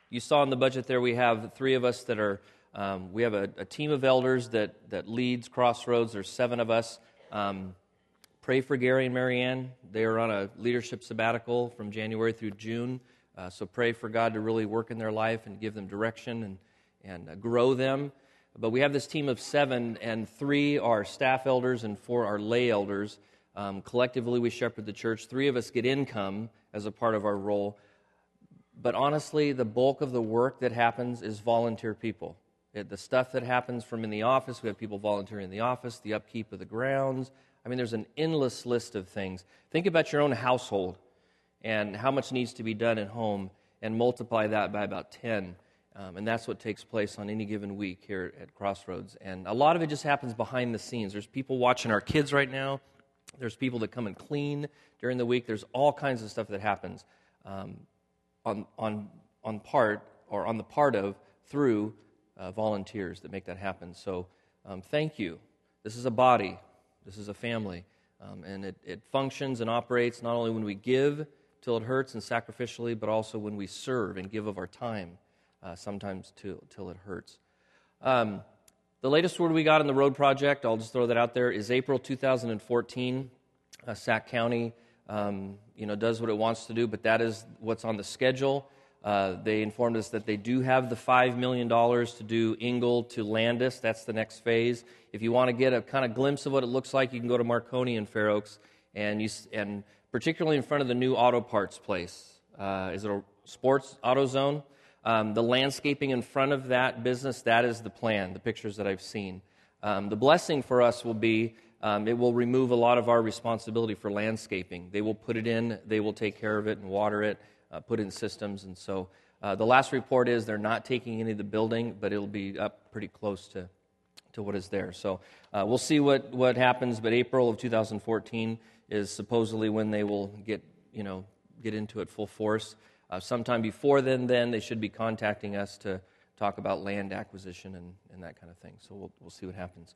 You saw in the budget there we have three of us that are, we have a team of elders that leads Crossroads. There's 7 of us. Pray for Gary and Marianne. They are on a leadership sabbatical from January through June. So pray for God to really work in their life and give them direction and grow them. But we have this team of 7, and 3 are staff elders and 4 are lay elders. Collectively, we shepherd the church. 3 of us get income as a part of our role. But honestly, the bulk of the work that happens is volunteer people. The stuff that happens from in the office, we have people volunteering in the office, the upkeep of the grounds. I mean, there's an endless list of things. Think about your own household and how much needs to be done at home and multiply that by about 10. And that's what takes place on any given week here at Crossroads. And a lot of it just happens behind the scenes. There's people watching our kids right now. There's people that come and clean during the week. There's all kinds of stuff that happens on the part of through volunteers that make that happen. So thank you. This is a body. This is a family. And it functions and operates not only when we give till it hurts and sacrificially, but also when we serve and give of our time, sometimes till it hurts. The latest word we got in the road project, I'll just throw that out there, is April 2014. Sac County does what it wants to do, but that is what's on the schedule. They informed us that they do have the $5 million to do Ingle to Landis. That's the next phase. If you want to get a kind of glimpse of what it looks like, you can go to Marconi and Fair Oaks, and particularly in front of the new auto parts place. Is it a Sports Auto Zone? The landscaping in front of that business, that is the plan, the pictures that I've seen. The blessing for us will be it will remove a lot of our responsibility for landscaping. They will put it in, they will take care of it and water it, put in systems. And so the last report is they're not taking any of the building, but it'll be up pretty close to what is there. So we'll see what happens, but April of 2014 is supposedly when they will get into it full force. Sometime before then they should be contacting us to talk about land acquisition and that kind of thing. So we'll see what happens.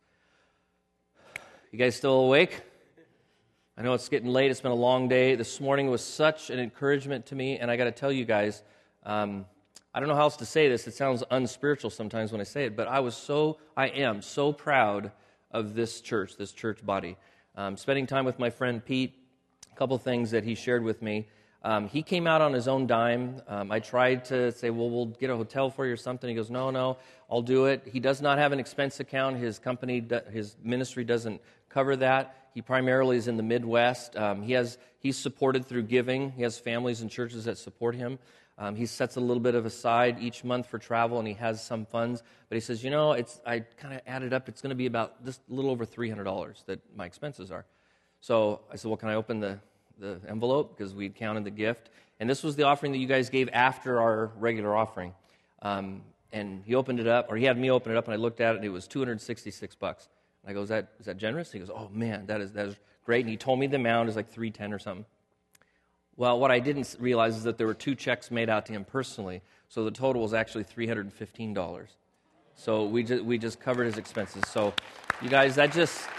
You guys still awake? I know it's getting late. It's been a long day. This morning was such an encouragement to me, and I got to tell you guys, I don't know how else to say this. It sounds unspiritual sometimes when I say it, but I am so proud of this church body. Spending time with my friend Pete, a couple things that he shared with me. He came out on his own dime. I tried to say, well, we'll get a hotel for you or something. He goes, no, I'll do it. He does not have an expense account. His ministry doesn't cover that. He primarily is in the Midwest. He's supported through giving. He has families and churches that support him. He sets a little bit of aside each month for travel, and he has some funds. But he says, I kind of added up. It's going to be about just a little over $300 that my expenses are. So I said, well, can I open the envelope, because we'd counted the gift. And this was the offering that you guys gave after our regular offering. And he opened it up, or he had me open it up, and I looked at it, and it was $266. And I go, is that generous? He goes, oh man, that is great. And he told me the amount is like $310 or something. Well, what I didn't realize is that there were 2 checks made out to him personally, so the total was actually $315. So we just covered his expenses. So you guys, that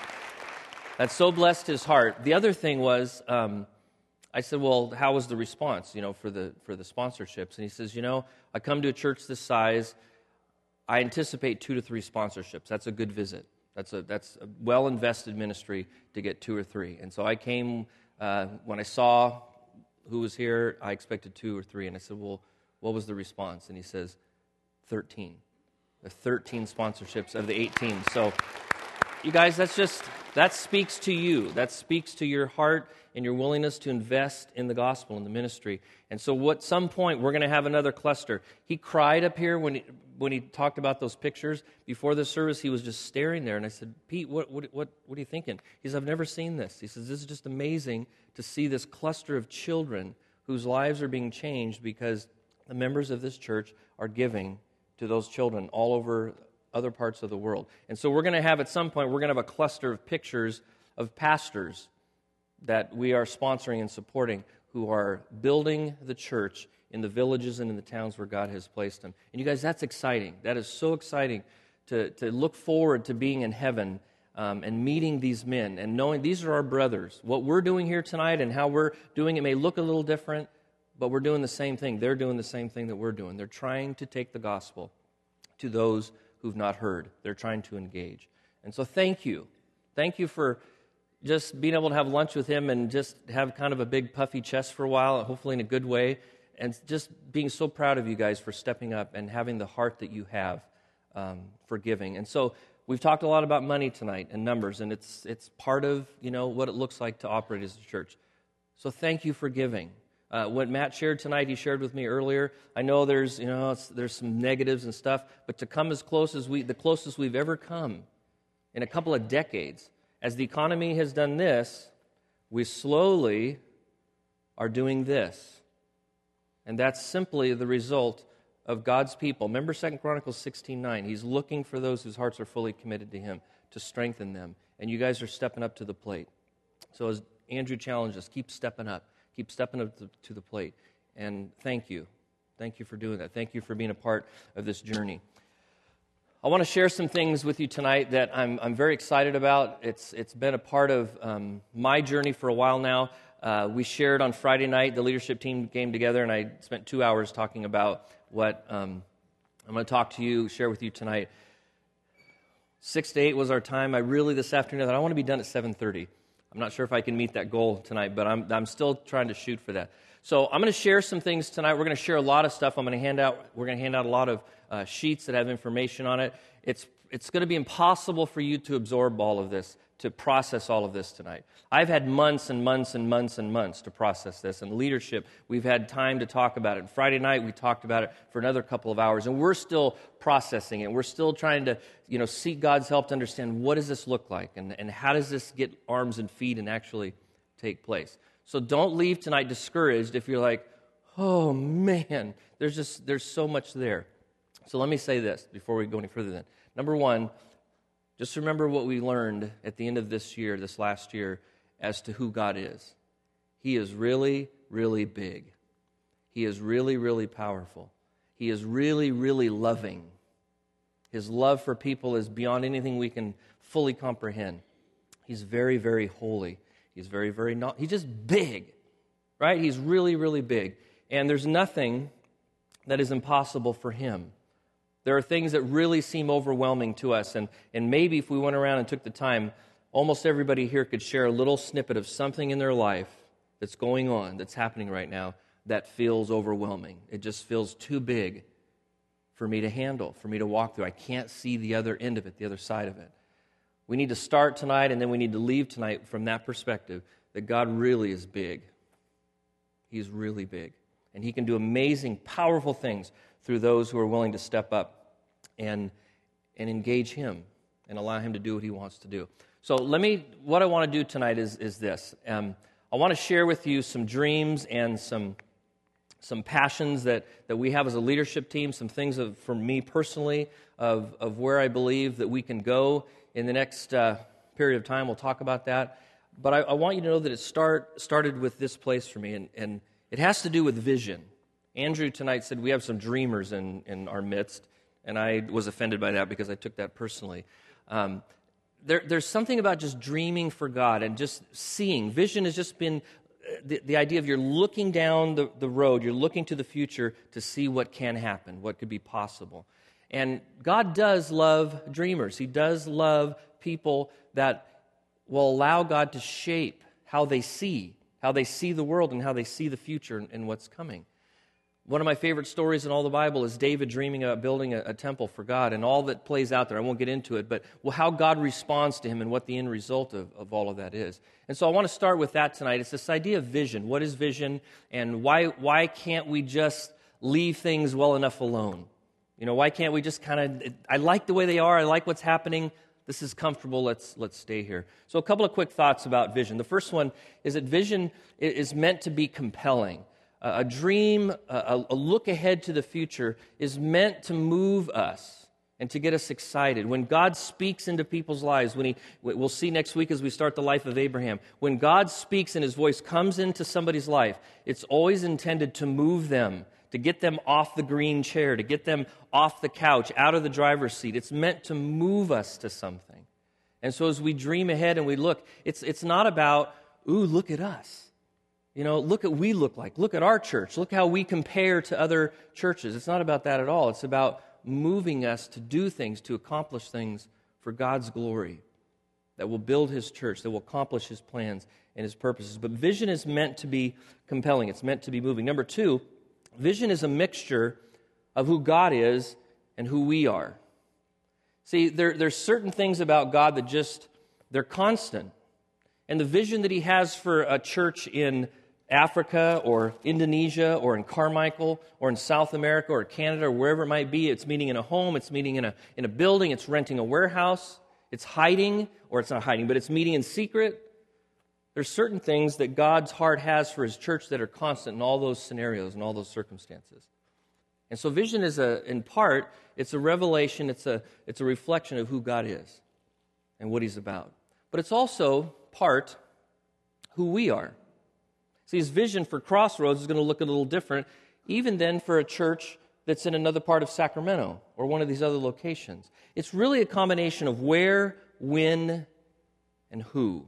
so blessed his heart. The other thing was, I said, well, how was the response, for the sponsorships? And he says, I come to a church this size, I anticipate 2 to 3 sponsorships. That's a good visit. That's a well-invested ministry to get 2 or 3. And so I came, when I saw who was here, I expected 2 or 3. And I said, well, what was the response? And he says, 13. The 13 sponsorships of the 18. So you guys, that speaks to you. That speaks to your heart and your willingness to invest in the gospel and the ministry. And so at some point, we're going to have another cluster. He cried up here when he talked about those pictures. Before the service, he was just staring there. And I said, Pete, what are you thinking? He says, I've never seen this. He says, this is just amazing to see this cluster of children whose lives are being changed because the members of this church are giving to those children all over other parts of the world. And so we're going to have, at some point, we're going to have a cluster of pictures of pastors that we are sponsoring and supporting who are building the church in the villages and in the towns where God has placed them. And you guys, that's exciting. That is so exciting to look forward to being in heaven and meeting these men and knowing these are our brothers. What we're doing here tonight and how we're doing it may look a little different, but we're doing the same thing. They're doing the same thing that we're doing. They're trying to take the gospel to those who've not heard. They're trying to engage. And so thank you. Thank you for just being able to have lunch with him and just have kind of a big puffy chest for a while, hopefully in a good way, and just being so proud of you guys for stepping up and having the heart that you have for giving. And so we've talked a lot about money tonight and numbers, and it's part of what it looks like to operate as a church. So thank you for giving. What Matt shared tonight, he shared with me earlier. I know there's some negatives and stuff, but to come as close as the closest we've ever come in a couple of decades, as the economy has done this, we slowly are doing this. And that's simply the result of God's people. Remember 2 Chronicles 16:9. He's looking for those whose hearts are fully committed to Him, to strengthen them. And you guys are stepping up to the plate. So as Andrew challenged us, keep stepping up. Keep stepping up to the plate. And thank you. Thank you for doing that. Thank you for being a part of this journey. I want to share some things with you tonight that I'm very excited about. It's been a part of my journey for a while now. We shared on Friday night, the leadership team came together, and I spent 2 hours talking about what I'm going to share with you tonight. 6 to 8 was our time. This afternoon, I want to be done at 7:30. I'm not sure if I can meet that goal tonight, but I'm still trying to shoot for that. So I'm going to share some things tonight. We're going to share a lot of stuff. We're going to hand out a lot of sheets that have information on it. It's going to be impossible for you to absorb all of this, to process all of this tonight. I've had months and months and months and months to process this. And leadership, we've had time to talk about it. And Friday night, we talked about it for another couple of hours. And we're still processing it. We're still trying to, seek God's help to understand what does this look like and how does this get arms and feet and actually take place. So don't leave tonight discouraged if you're like, oh man, there's so much there. So let me say this before we go any further then. Number one, just remember what we learned at the end of this last year, as to who God is. He is really, really big. He is really, really powerful. He is really, really loving. His love for people is beyond anything we can fully comprehend. He's very, very holy. He's very, very he's just big, right? He's really, really big. And there's nothing that is impossible for Him. There are things that really seem overwhelming to us, and maybe if we went around and took the time, almost everybody here could share a little snippet of something in their life that's going on, that's happening right now, that feels overwhelming. It just feels too big for me to handle, for me to walk through. I can't see the other end of it, the other side of it. We need to start tonight, and then we need to leave tonight from that perspective, that God really is big. He's really big. And He can do amazing, powerful things through those who are willing to step up and engage Him and allow Him to do what He wants to do. So what I want to do tonight is this. I want to share with you some dreams and some passions that we have as a leadership team, some things for me personally of where I believe that we can go in the next period of time. We'll talk about that. But I want you to know that it started with this place for me, and it has to do with vision. Andrew tonight said we have some dreamers in our midst, and I was offended by that because I took that personally. There's something about just dreaming for God and just seeing. Vision has just been the idea of you're looking down the road, you're looking to the future to see what can happen, what could be possible. And God does love dreamers. He does love people that will allow God to shape how they see the world and how they see the future and what's coming. One of my favorite stories in all the Bible is David dreaming about building a temple for God and all that plays out there. I won't get into it, but how God responds to him and what the end result of all of that is. And so I want to start with that tonight. It's this idea of vision. What is vision, and why can't we just leave things well enough alone? Why can't we just kind of, I like the way they are, I like what's happening, this is comfortable, let's stay here. So a couple of quick thoughts about vision. The first one is that vision is meant to be compelling. A dream, a look ahead to the future is meant to move us and to get us excited. When God speaks into people's lives, we'll see next week as we start the life of Abraham, when God speaks and His voice comes into somebody's life, it's always intended to move them, to get them off the green chair, to get them off the couch, out of the driver's seat. It's meant to move us to something. And so as we dream ahead and we look, it's not about, ooh, look at us. Look at we look like. Look at our church. Look how we compare to other churches. It's not about that at all. It's about moving us to do things, to accomplish things for God's glory that will build His church, that will accomplish His plans and His purposes. But vision is meant to be compelling. It's meant to be moving. Number 2, vision is a mixture of who God is and who we are. See, there's certain things about God that they're constant. And the vision that He has for a church in Africa or Indonesia or in Carmichael or in South America or Canada or wherever it might be, it's meeting in a home, it's meeting in a building, it's renting a warehouse, it's hiding, or it's not hiding, but it's meeting in secret. There's certain things that God's heart has for His church that are constant in all those scenarios and all those circumstances. And so vision is in part, it's a revelation, it's a reflection of who God is and what He's about. But it's also part who we are. See, His vision for Crossroads is going to look a little different, even then for a church that's in another part of Sacramento or one of these other locations. It's really a combination of where, when, and who.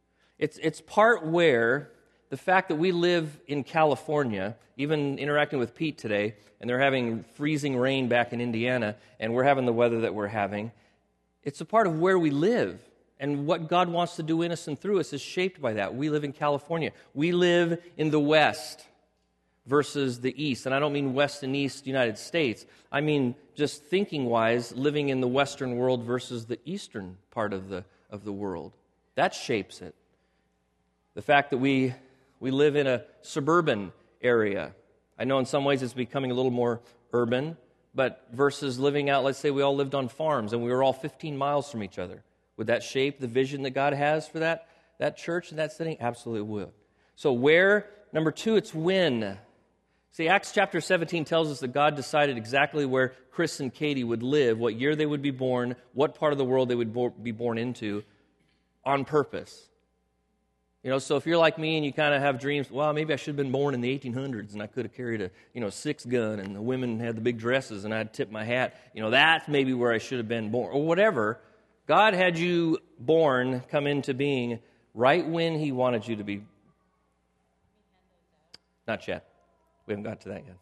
It's part where the fact that we live in California, even interacting with Pete today, and they're having freezing rain back in Indiana, and we're having the weather that we're having, it's a part of where we live. And what God wants to do in us and through us is shaped by that. We live in California. We live in the West versus the East. And I don't mean West and East United States. I mean just thinking-wise, living in the Western world versus the Eastern part of the world. That shapes it. The fact that we live in a suburban area. I know in some ways it's becoming a little more urban, but versus living out, let's say we all lived on farms and we were all 15 miles from each other. Would that shape the vision that God has for that church and that setting? Absolutely would. So where? Number 2, it's when. See, Acts chapter 17 tells us that God decided exactly where Chris and Katie would live, what year they would be born, what part of the world they would be born into, on purpose. So if you're like me and you kind of have dreams, well, maybe I should have been born in the 1800s and I could have carried a 6 gun and the women had the big dresses and I'd tip my hat. That's maybe where I should have been born, or whatever. God had you born, come into being, right when He wanted you to be. Not yet. We haven't got to that yet.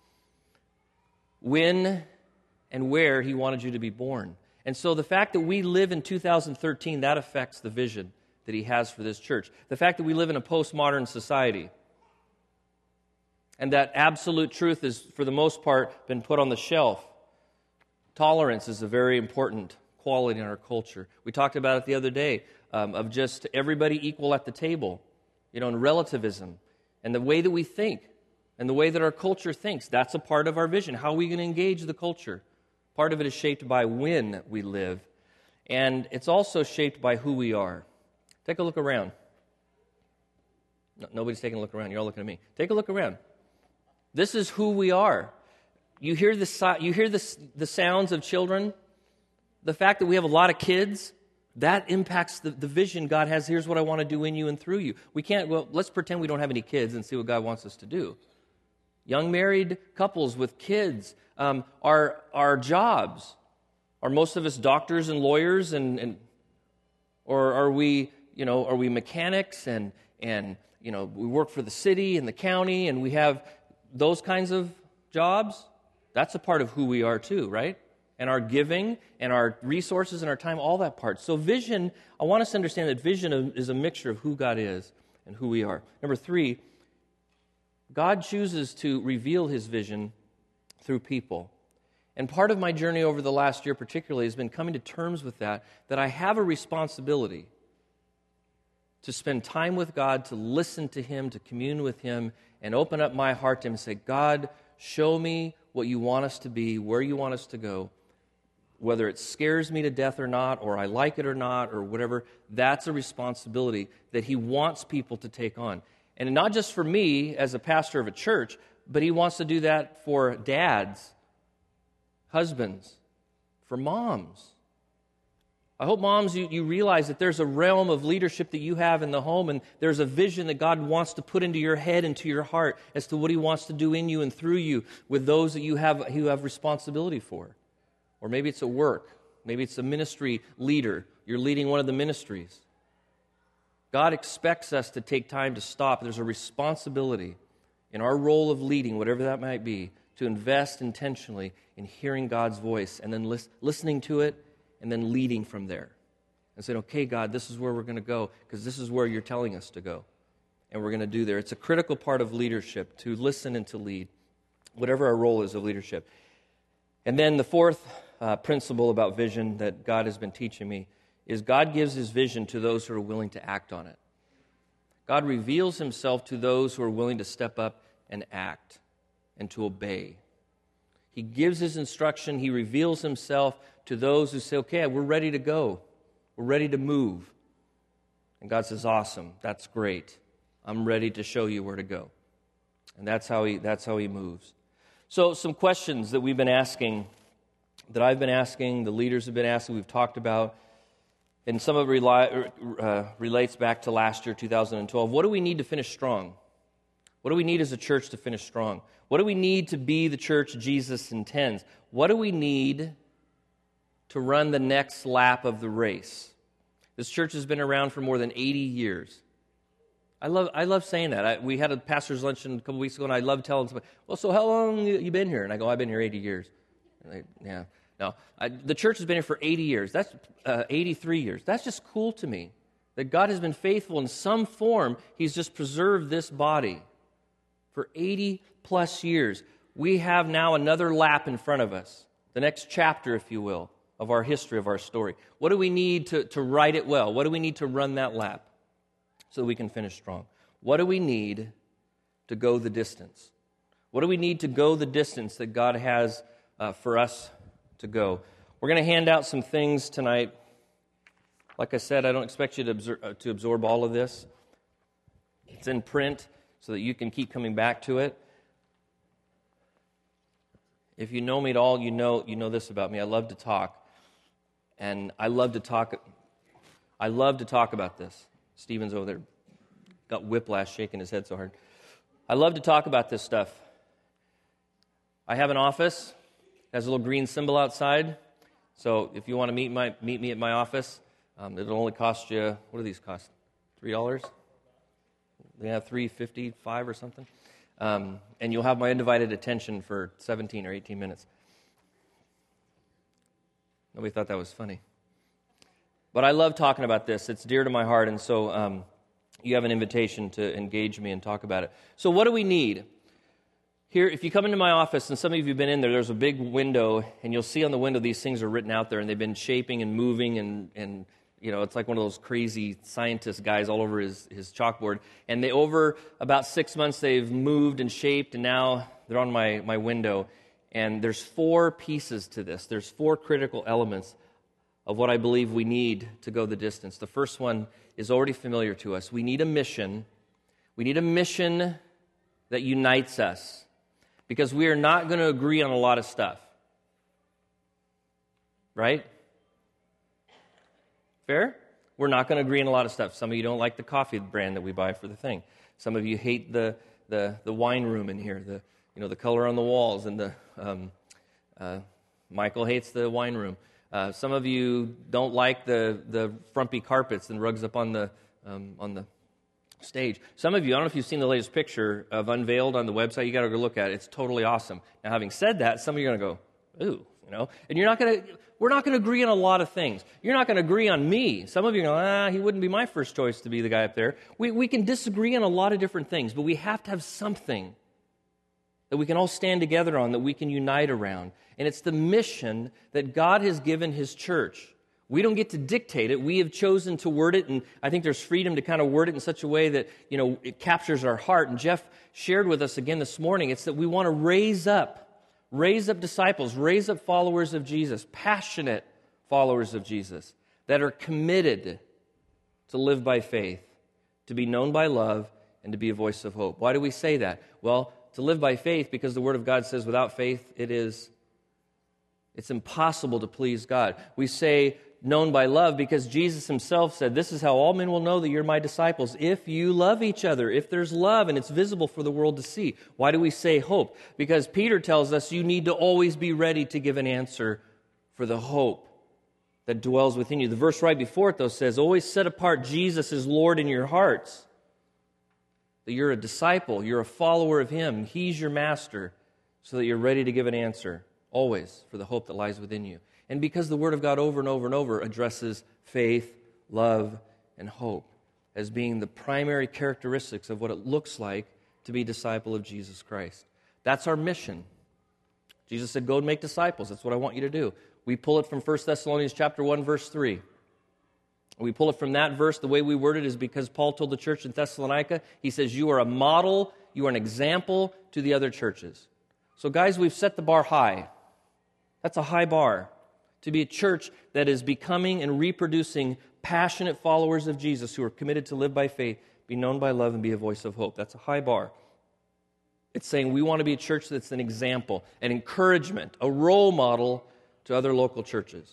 When and where He wanted you to be born. And so the fact that we live in 2013, that affects the vision that He has for this church. The fact that we live in a postmodern society and that absolute truth is, for the most part, been put on the shelf. Tolerance is a very important quality in our culture. We talked about it the other day, of just everybody equal at the table, and relativism, and the way that we think, and the way that our culture thinks. That's a part of our vision. How are we going to engage the culture? Part of it is shaped by when we live, and it's also shaped by who we are. Take a look around. No, nobody's taking a look around. You're all looking at me. Take a look around. This is who we are. You hear the sounds of children. The fact that we have a lot of kids, that impacts the vision God has. Here's what I want to do in you and through you. We can't, let's pretend we don't have any kids and see what God wants us to do. Young married couples with kids, our jobs. Are most of us doctors and lawyers or are we mechanics and we work for the city and the county and we have those kinds of jobs? That's a part of who we are too, right? And our giving, and our resources, and our time, all that part. So vision, I want us to understand that vision is a mixture of who God is and who we are. Number 3, God chooses to reveal His vision through people. And part of my journey over the last year particularly has been coming to terms with that I have a responsibility to spend time with God, to listen to Him, to commune with Him, and open up my heart to Him and say, God, show me what You want us to be, where You want us to go. Whether it scares me to death or not, or I like it or not, or whatever, that's a responsibility that He wants people to take on. And not just for me as a pastor of a church, but He wants to do that for dads, husbands, for moms. I hope, moms, you realize that there's a realm of leadership that you have in the home, and there's a vision that God wants to put into your head and to your heart as to what He wants to do in you and through you with those that you have responsibility for. Or maybe it's at work. Maybe it's a ministry leader. You're leading one of the ministries. God expects us to take time to stop. There's a responsibility in our role of leading, whatever that might be, to invest intentionally in hearing God's voice and then listening to it and then leading from there. And saying, okay, God, this is where we're going to go because this is where you're telling us to go. And we're going to do there. It's a critical part of leadership to listen and to lead, whatever our role is of leadership. And then the fourth principle about vision that God has been teaching me is God gives his vision to those who are willing to act on it. God reveals himself to those who are willing to step up and act and to obey. He gives his instruction. He reveals himself to those who say, okay, we're ready to go. We're ready to move. And God says, awesome, that's great. I'm ready to show you where to go. And that's how he moves. So some questions that we've been asking, that I've been asking, the leaders have been asking, we've talked about, and some of it relates back to last year, 2012. What do we need to finish strong? What do we need as a church to finish strong? What do we need to be the church Jesus intends? What do we need to run the next lap of the race? This church has been around for more than 80 years. I love saying that. We had a pastor's luncheon a couple weeks ago, and I love telling somebody, well, so how long have you been here? And I go, I've been here 80 years. Yeah. No, the church has been here for 80 years. That's 83 years. That's just cool to me, that God has been faithful in some form. He's just preserved this body for 80 plus years. We have now another lap in front of us, the next chapter, if you will, of our history, of our story. What do we need to write it well? What do we need to run that lap so that we can finish strong? What do we need to go the distance? What do we need to go the distance that God has for us to go? We're going to hand out some things tonight. Like I said, I don't expect you to absorb all of this. It's in print so that you can keep coming back to it. If you know me at all, you know this about me. I love to talk. And I love to talk about this. Stephen's over there, got whiplash shaking his head so hard. I love to talk about this stuff. I have an office. It has a little green symbol outside. So if you want to meet me at my office, it'll only cost you, what do these cost? $3? They have $3.50, $5 or something. And you'll have my undivided attention for 17 or 18 minutes. Nobody thought that was funny. But I love talking about this. It's dear to my heart, and so you have an invitation to engage me and talk about it. So what do we need? Here, if you come into my office, and some of you have been in there, there's a big window, and you'll see on the window these things are written out there, and they've been shaping and moving, and you know, it's like one of those crazy scientist guys all over his chalkboard. And over about 6 months, they've moved and shaped, and now they're on my window. And there's 4 pieces to this. There's 4 critical elements of what I believe we need to go the distance. The first one is already familiar to us. We need a mission. We need a mission that unites us, because we are not going to agree on a lot of stuff. Right? Fair? We're not going to agree on a lot of stuff. Some of you don't like the coffee brand that we buy for the thing. Some of you hate the wine room in here, the color on the walls, and Michael hates the wine room. Some of you don't like the frumpy carpets and rugs up on the stage. Some of you, I don't know if you've seen the latest picture of Unveiled on the website. You got to go look at it. It's totally awesome. Now, having said that, some of you are going to go, ooh, and we're not going to agree on a lot of things. You're not going to agree on me. Some of you are going, he wouldn't be my first choice to be the guy up there. We can disagree on a lot of different things, but we have to have something that we can all stand together on, that we can unite around. And it's the mission that God has given his church. We don't get to dictate it. We have chosen to word it, and I think there's freedom to kind of word it in such a way that, it captures our heart. And Jeff shared with us again this morning, it's that we want to raise up disciples, raise up followers of Jesus, passionate followers of Jesus, that are committed to live by faith, to be known by love, and to be a voice of hope. Why do we say that? Well, to live by faith, because the Word of God says without faith it's impossible to please God. We say known by love because Jesus himself said, this is how all men will know that you're my disciples, if you love each other, if there's love and it's visible for the world to see. Why do we say hope? Because Peter tells us you need to always be ready to give an answer for the hope that dwells within you. The verse right before it, though, says, always set apart Jesus as Lord in your hearts. That you're a disciple, you're a follower of Him. He's your master, so that you're ready to give an answer, always, for the hope that lies within you. And because the Word of God over and over and over addresses faith, love, and hope as being the primary characteristics of what it looks like to be a disciple of Jesus Christ. That's our mission. Jesus said, go and make disciples. That's what I want you to do. We pull it from 1 Thessalonians chapter 1, verse 3. We pull it from that verse. The way we word it is because Paul told the church in Thessalonica, he says, you are a model, you are an example to the other churches. So guys, we've set the bar high. That's a high bar. To be a church that is becoming and reproducing passionate followers of Jesus who are committed to live by faith, be known by love, and be a voice of hope. That's a high bar. It's saying we want to be a church that's an example, an encouragement, a role model to other local churches.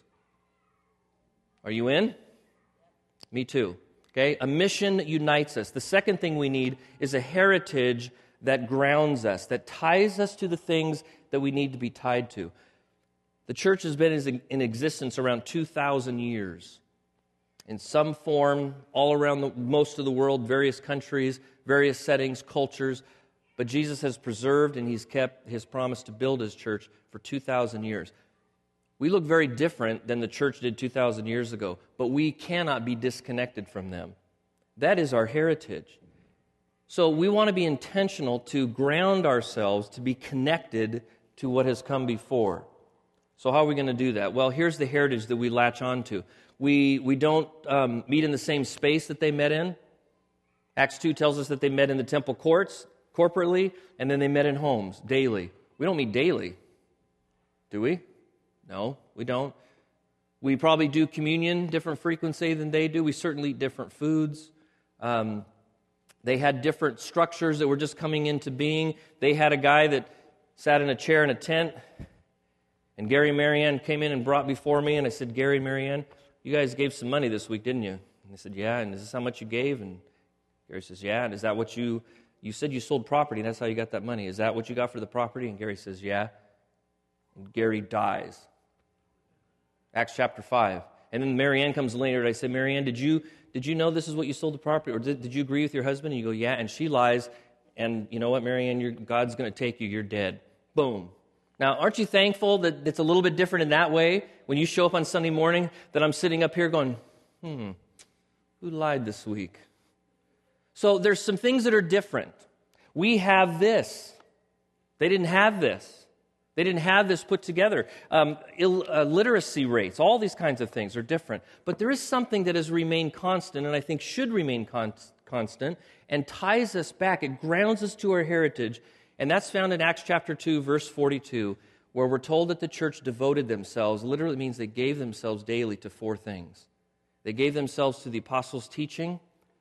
Are you in? Me too. Okay? A mission unites us. The second thing we need is a heritage that grounds us, that ties us to the things that we need to be tied to. The church has been in existence around 2,000 years. In some form, all around most of the world, various countries, various settings, cultures. But Jesus has preserved and He's kept His promise to build His church for 2,000 years. We look very different than the church did 2,000 years ago, but we cannot be disconnected from them. That is our heritage. So we want to be intentional to ground ourselves, to be connected to what has come before. So how are we going to do that? Well, here's the heritage that we latch on to. We don't meet in the same space that they met in. Acts 2 tells us that they met in the temple courts, corporately, and then they met in homes, daily. We don't meet daily, do we? No, we don't. We probably do communion, different frequency than they do. We certainly eat different foods. They had different structures that were just coming into being. They had a guy that sat in a chair in a tent, and Gary and Marianne came in and brought before me, and I said, Gary and Marianne, you guys gave some money this week, didn't you? And they said, yeah, and is this how much you gave? And Gary says, yeah, and is that what you said you sold property, and that's how you got that money. Is that what you got for the property? And Gary says, yeah. And Gary dies. Acts chapter 5. And then Marianne comes later, and I say, Marianne, did you know this is what you sold the property? Or did you agree with your husband? And you go, yeah. And she lies, and you know what, Marianne, God's going to take you. You're dead. Boom. Now, aren't you thankful that it's a little bit different in that way? When you show up on Sunday morning, that I'm sitting up here going, who lied this week? So there's some things that are different. We have this. They didn't have this. They didn't have this put together. Literacy rates, all these kinds of things are different. But there is something that has remained constant, and I think should remain constant, and ties us back. It grounds us to our heritage. And that's found in Acts chapter 2, verse 42, where we're told that the church devoted themselves. Literally means they gave themselves daily to 4 things. They gave themselves to the apostles' teaching,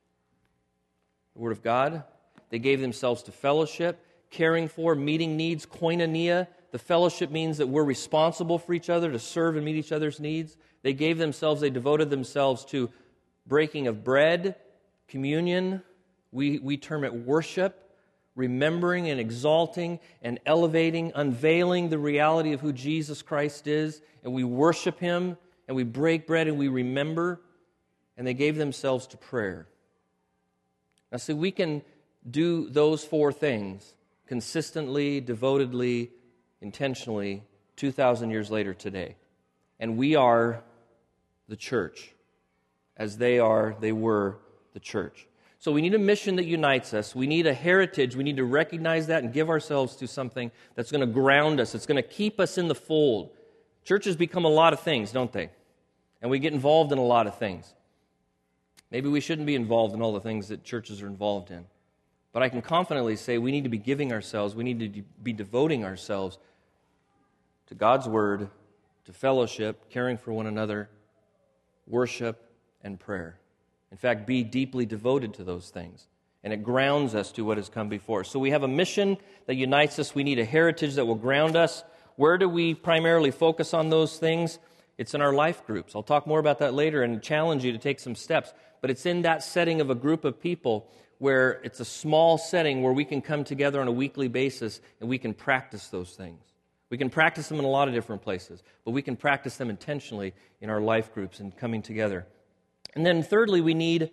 the Word of God. They gave themselves to fellowship, caring for, meeting needs, koinonia. The fellowship means that we're responsible for each other, to serve and meet each other's needs. They devoted themselves to breaking of bread, communion. We term it worship, remembering and exalting and elevating, unveiling the reality of who Jesus Christ is. And we worship Him, and we break bread, and we remember. And they gave themselves to prayer. Now, see, we can do those 4 things consistently, devotedly, intentionally 2,000 years later today. And we are the church. As they were the church. So we need a mission that unites us. We need a heritage. We need to recognize that and give ourselves to something that's going to ground us. It's going to keep us in the fold. Churches become a lot of things, don't they? And we get involved in a lot of things. Maybe we shouldn't be involved in all the things that churches are involved in. But I can confidently say we need to be giving ourselves, we need to be devoting ourselves to God's Word, to fellowship, caring for one another, worship, and prayer. In fact, be deeply devoted to those things. And it grounds us to what has come before. So we have a mission that unites us. We need a heritage that will ground us. Where do we primarily focus on those things? It's in our life groups. I'll talk more about that later and challenge you to take some steps. But it's in that setting of a group of people where it's a small setting where we can come together on a weekly basis and we can practice those things. We can practice them in a lot of different places, but we can practice them intentionally in our life groups and coming together. And then thirdly, we need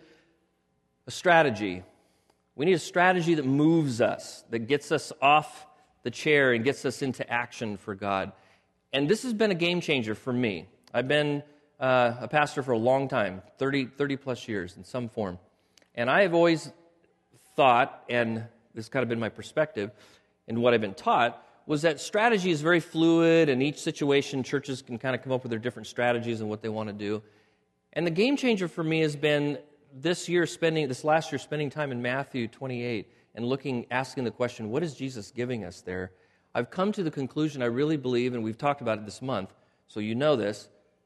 a strategy. We need a strategy that moves us, that gets us off the chair and gets us into action for God. And this has been a game changer for me. I've been a pastor for a long time, 30 plus years in some form. And I have always thought, and this has kind of been my perspective, and what I've been taught, was that strategy is very fluid, and each situation, churches can kind of come up with their different strategies and what they want to do. And the game changer for me has been this last year, spending time in Matthew 28 and asking the question, what is Jesus giving us there? I've come to the conclusion, I really believe, and we've talked about it this month, so you know this,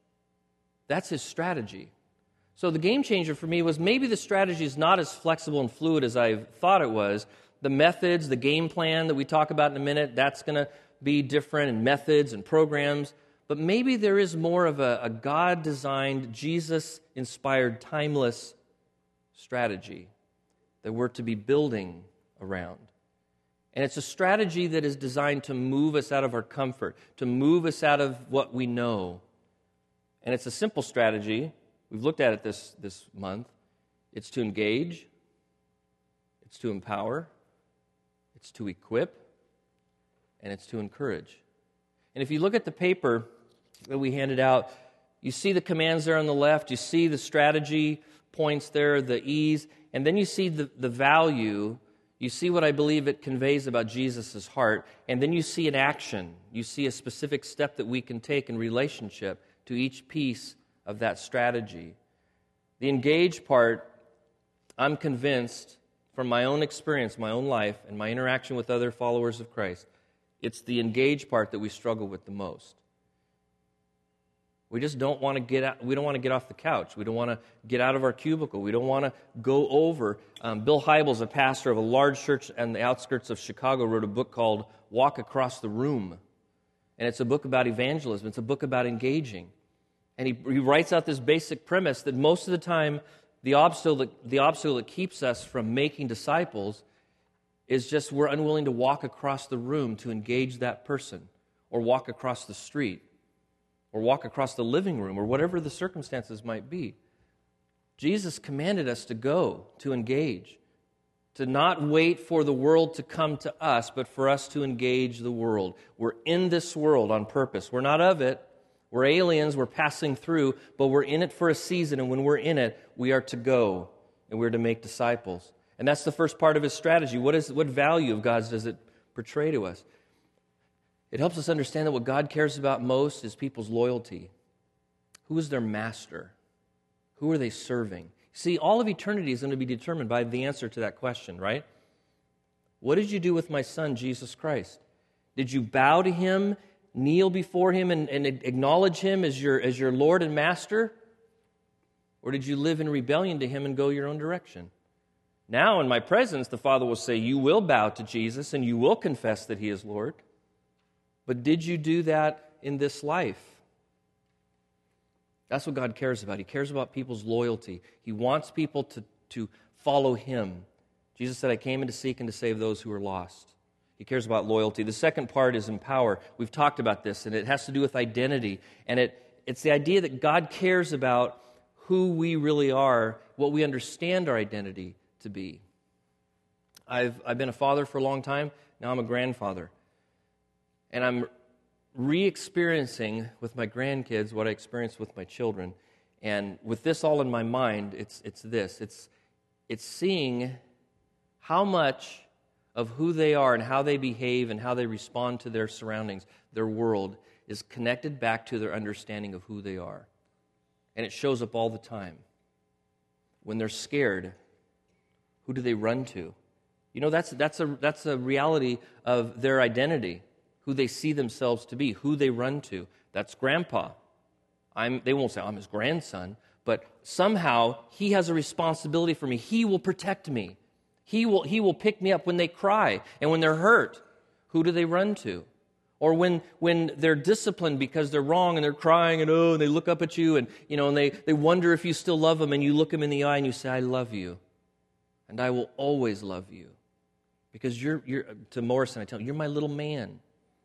that's his strategy. So the game changer for me was maybe the strategy is not as flexible and fluid as I thought it was. The methods, the game plan that we talk about in a minute, that's going to be different, and methods and programs. But maybe there is more of a God-designed, Jesus-inspired, timeless strategy that we're to be building around. And it's a strategy that is designed to move us out of our comfort, to move us out of what we know. And it's a simple strategy. We've looked at it this month. It's to engage. It's to empower. It's to equip. And it's to encourage. And if you look at the paper that we handed out, you see the commands there on the left. You see the strategy points there, the E's. And then you see the value. You see what I believe it conveys about Jesus' heart. And then you see an action. You see a specific step that we can take in relationship to each piece of that strategy. The engage part, I'm convinced from my own experience, my own life, and my interaction with other followers of Christ, it's the engage part that we struggle with the most. We just don't want to get out. We don't want to get off the couch. We don't want to get out of our cubicle. We don't want to go over. Bill Hybels, a pastor of a large church on the outskirts of Chicago, wrote a book called Walk Across the Room. And it's a book about evangelism. It's a book about engaging. And he writes out this basic premise that most of the time, the obstacle that keeps us from making disciples is just we're unwilling to walk across the room to engage that person, or walk across the street, or walk across the living room, or whatever the circumstances might be. Jesus commanded us to go, to engage, to not wait for the world to come to us, but for us to engage the world. We're in this world on purpose. We're not of it. We're aliens, we're passing through, but we're in it for a season, and when we're in it, we are to go, and we're to make disciples. And that's the first part of his strategy. What value of God's does it portray to us? It helps us understand that what God cares about most is people's loyalty. Who is their master? Who are they serving? See, all of eternity is going to be determined by the answer to that question, right? What did you do with my son, Jesus Christ? Did you bow to him, kneel before him, and acknowledge him as your Lord and Master? Or did you live in rebellion to him and go your own direction? Now, in my presence, the Father will say, you will bow to Jesus and you will confess that he is Lord. But did you do that in this life? That's what God cares about. He cares about people's loyalty. He wants people to follow him. Jesus said, I came in to seek and to save those who are lost. He cares about loyalty. The second part is empower. We've talked about this, and it has to do with identity. And it's the idea that God cares about who we really are, what we understand our identity to be. I've been a father for a long time. Now I'm a grandfather. And I'm re-experiencing with my grandkids what I experienced with my children. And with this all in my mind, it's seeing how much of who they are and how they behave and how they respond to their surroundings, their world, is connected back to their understanding of who they are. And it shows up all the time. When they're scared, who do they run to? You know, that's a reality of their identity, who they see themselves to be, who they run to. That's Grandpa. They won't say, I'm his grandson, but somehow he has a responsibility for me. He will protect me. He will pick me up when they cry and when they're hurt. Who do they run to? Or when they're disciplined because they're wrong and they're crying and they look up at you and they wonder if you still love them, and you look them in the eye and you say, I love you. And I will always love you. Because you're to Morrison, I tell him, you're my little man.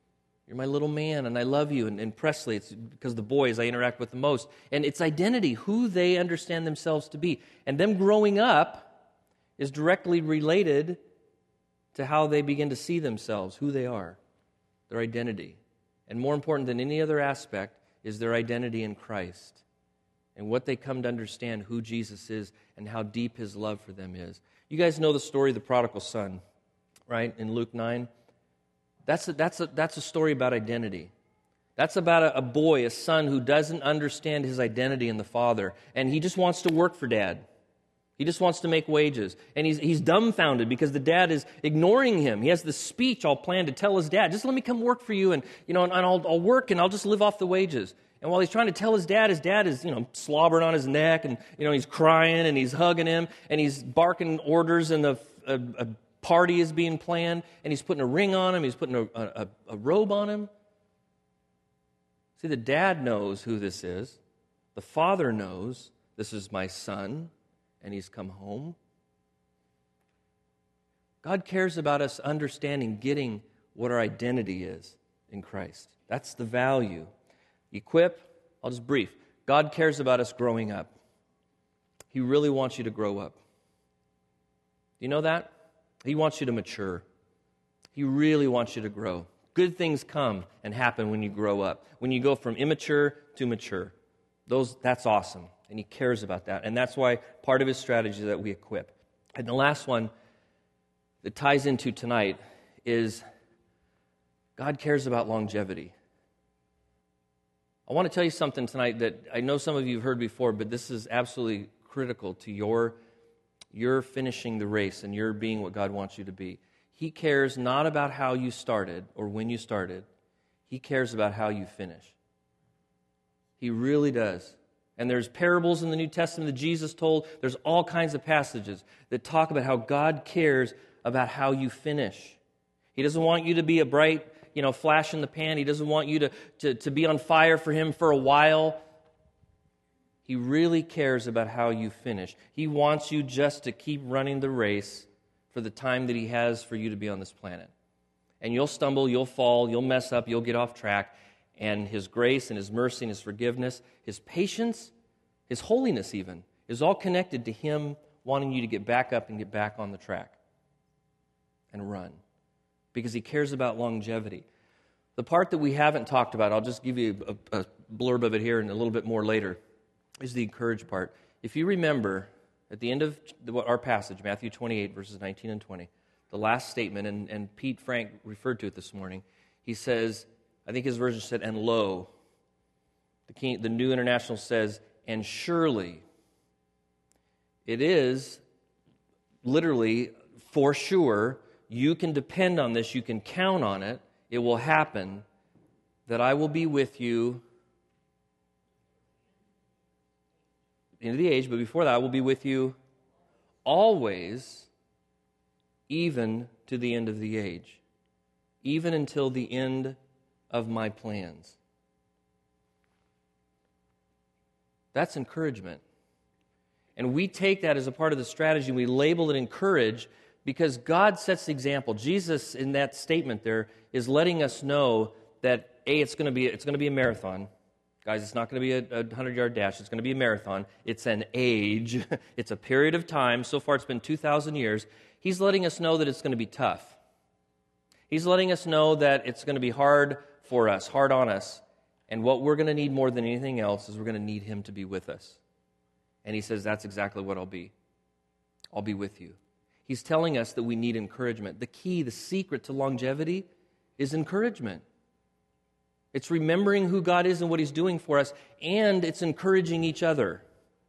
You're my little man, and I love you. And Presley, it's because the boys I interact with the most. And it's identity, who they understand themselves to be. And them growing up is directly related to how they begin to see themselves, who they are, their identity. And more important than any other aspect is their identity in Christ and what they come to understand who Jesus is and how deep his love for them is. You guys know the story of the prodigal son, right, in Luke 9? That's a story about identity. That's about a boy, a son who doesn't understand his identity in the father, and he just wants to work for dad. He just wants to make wages. And he's dumbfounded because the dad is ignoring him. He has this speech all planned to tell his dad, just let me come work for you, and I'll work and I'll just live off the wages. And while he's trying to tell his dad is, slobbering on his neck, and, he's crying, and he's hugging him, and he's barking orders, and a party is being planned, and he's putting a ring on him, he's putting a robe on him. See, the dad knows who this is. The father knows this is my son, and he's come home. God cares about us understanding, getting what our identity is in Christ. That's the value. Equip, I'll just brief. God cares about us growing up. He really wants you to grow up. You know that? He wants you to mature. He really wants you to grow. Good things come and happen when you grow up. When you go from immature to mature. That's awesome. And he cares about that. And that's why part of his strategy is that we equip. And the last one that ties into tonight is God cares about longevity. I want to tell you something tonight that I know some of you have heard before, but this is absolutely critical to your finishing the race and your being what God wants you to be. He cares not about how you started or when you started. He cares about how you finish. He really does. And there's parables in the New Testament that Jesus told. There's all kinds of passages that talk about how God cares about how you finish. He doesn't want you to be a bright, flash in the pan. He doesn't want you to be on fire for him for a while. He really cares about how you finish. He wants you just to keep running the race for the time that he has for you to be on this planet. And you'll stumble, you'll fall, you'll mess up, you'll get off track. And his grace and his mercy and his forgiveness, his patience, his holiness even, is all connected to him wanting you to get back up and get back on the track and run. Because he cares about longevity. The part that we haven't talked about, I'll just give you a blurb of it here and a little bit more later, is the encourage part. If you remember, at the end of our passage, Matthew 28, verses 19 and 20, the last statement, and Pete Frank referred to it this morning, he says, I think his version said, and lo. The New International says, and surely. It is literally, for sure, you can depend on this, you can count on it, it will happen, that I will be with you into the age, but before that, I will be with you always, even to the end of the age, even until the end of my plans. That's encouragement. And we take that as a part of the strategy, and we label it encourage because God sets the example. Jesus, in that statement there, is letting us know that, it's going to be a marathon. Guys, it's not going to be a 100-yard dash. It's going to be a marathon. It's an age. It's a period of time. So far, it's been 2,000 years. He's letting us know that it's going to be tough. He's letting us know that it's going to be hard for us, hard on us. And what we're going to need more than anything else is we're going to need him to be with us. And he says, that's exactly what I'll be. I'll be with you. He's telling us that we need encouragement. The key, the secret to longevity is encouragement. It's remembering who God is and what he's doing for us, and it's encouraging each other.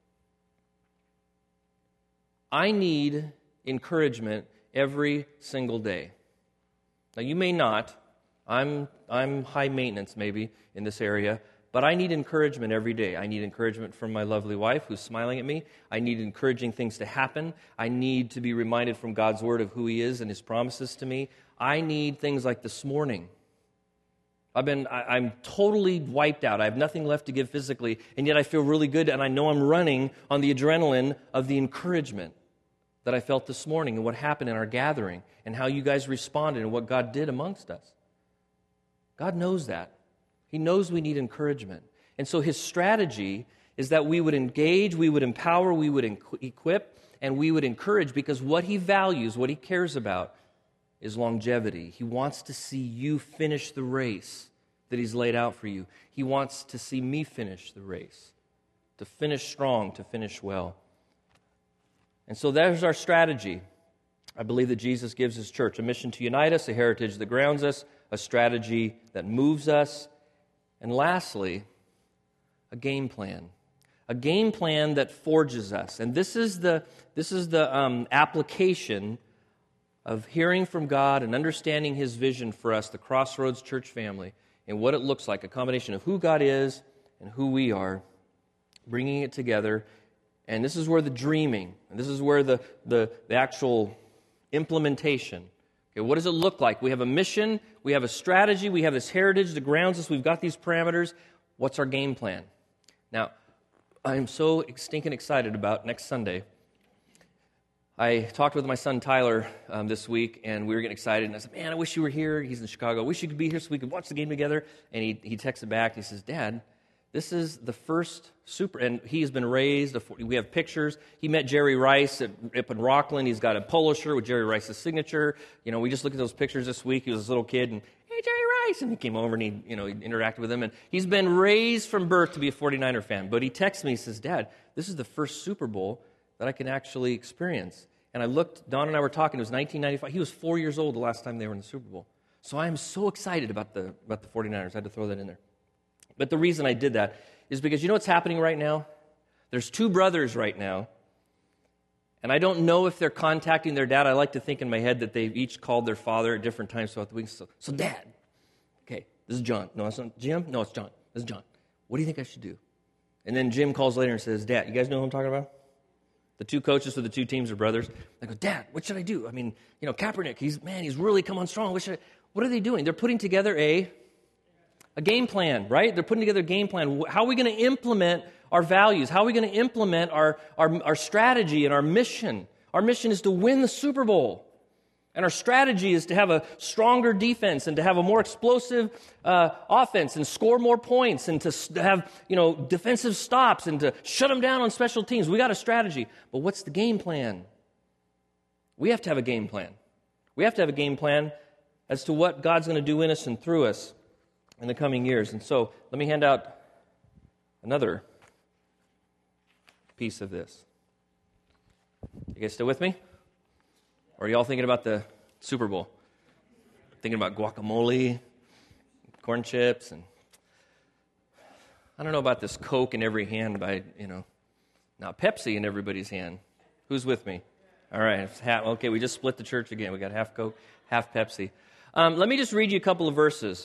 I need encouragement every single day. Now, you may not. I'm high maintenance maybe in this area, but I need encouragement every day. I need encouragement from my lovely wife who's smiling at me. I need encouraging things to happen. I need to be reminded from God's word of who he is and his promises to me. I need things like this morning. I'm totally wiped out. I have nothing left to give physically, and yet I feel really good, and I know I'm running on the adrenaline of the encouragement that I felt this morning and what happened in our gathering and how you guys responded and what God did amongst us. God knows that. He knows we need encouragement. And so his strategy is that we would engage, we would empower, we would equip, and we would encourage, because what he values, what he cares about, is longevity. He wants to see you finish the race that he's laid out for you. He wants to see me finish the race, to finish strong, to finish well. And so there's our strategy. I believe that Jesus gives his church a mission to unite us, a heritage that grounds us, a strategy that moves us, and lastly, a game plan. A game plan that forges us. And this is the application of hearing from God and understanding his vision for us, the Crossroads Church family, and what it looks like, a combination of who God is and who we are, bringing it together. And this is where the dreaming, and this is where the actual implementation. Okay, what does it look like? We have a mission, we have a strategy, we have this heritage that grounds us, we've got these parameters. What's our game plan? Now, I'm so stinking excited about next Sunday. I talked with my son Tyler this week, and we were getting excited, and I said, man, I wish you were here. He's in Chicago. I wish you could be here so we could watch the game together. And he texted back, he says, Dad, this is the first and he has been raised, we have pictures. He met Jerry Rice up in Rockland. He's got a polo shirt with Jerry Rice's signature. You know, we just looked at those pictures this week. He was this little kid, and hey, Jerry Rice, and he came over and he interacted with him. And he's been raised from birth to be a 49er fan. But he texts me, he says, Dad, this is the first Super Bowl that I can actually experience. And I looked, Don and I were talking, it was 1995. He was 4 years old the last time they were in the Super Bowl. So I am so excited about the 49ers. I had to throw that in there. But the reason I did that is because you know what's happening right now? There's two brothers right now, and I don't know if they're contacting their dad. I like to think in my head that they've each called their father at different times throughout the week. So Dad, okay, this is John. No, it's not Jim. No, it's John. This is John. What do you think I should do? And then Jim calls later and says, Dad, you guys know who I'm talking about? The two coaches for the two teams are brothers. I go, Dad, what should I do? I mean, Kaepernick, he's really come on strong. What are they doing? They're putting together a game plan, right? They're putting together a game plan. How are we going to implement our values? How are we going to implement our strategy and our mission? Our mission is to win the Super Bowl. And our strategy is to have a stronger defense and to have a more explosive offense and score more points and to have, defensive stops and to shut them down on special teams. We got a strategy. But what's the game plan? We have to have a game plan. We have to have a game plan as to what God's going to do in us and through us in the coming years. And so let me hand out another piece of this. You guys still with me? Or are y'all thinking about the Super Bowl? Thinking about guacamole, corn chips, and I don't know about this Coke in every hand by, now Pepsi in everybody's hand. Who's with me? All right. Okay, we just split the church again. We got half Coke, half Pepsi. Let me just read you a couple of verses.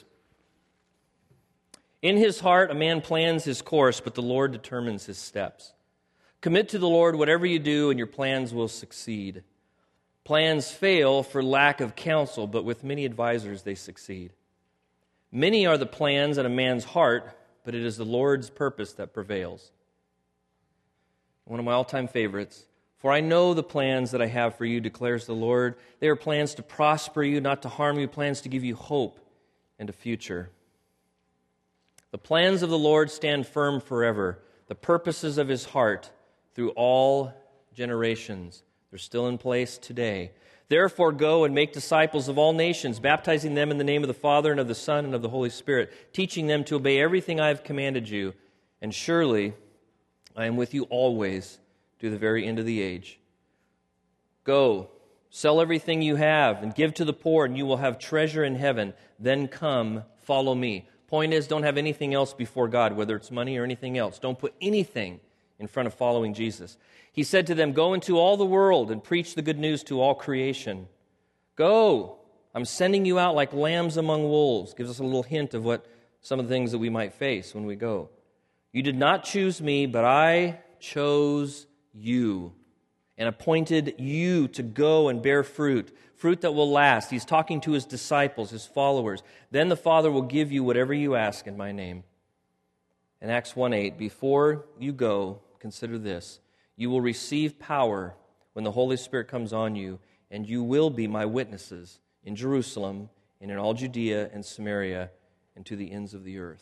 In his heart, a man plans his course, but the Lord determines his steps. Commit to the Lord whatever you do, and your plans will succeed. Plans fail for lack of counsel, but with many advisors they succeed. Many are the plans in a man's heart, but it is the Lord's purpose that prevails. One of my all-time favorites. For I know the plans that I have for you, declares the Lord. They are plans to prosper you, not to harm you, plans to give you hope and a future. The plans of the Lord stand firm forever, the purposes of his heart through all generations. They're still in place today. Therefore, go and make disciples of all nations, baptizing them in the name of the Father and of the Son and of the Holy Spirit, teaching them to obey everything I have commanded you. And surely I am with you always to the very end of the age. Go, sell everything you have and give to the poor, and you will have treasure in heaven. Then come, follow me. Point is, don't have anything else before God, whether it's money or anything else. Don't put anything in front of following Jesus. He said to them, go into all the world and preach the good news to all creation. Go. I'm sending you out like lambs among wolves. Gives us a little hint of what some of the things that we might face when we go. You did not choose me, but I chose you and appointed you to go and bear fruit that will last. He's talking to his disciples, his followers. Then the Father will give you whatever you ask in my name. In Acts 1:8, before you go, consider this. You will receive power when the Holy Spirit comes on you, and you will be my witnesses in Jerusalem and in all Judea and Samaria and to the ends of the earth.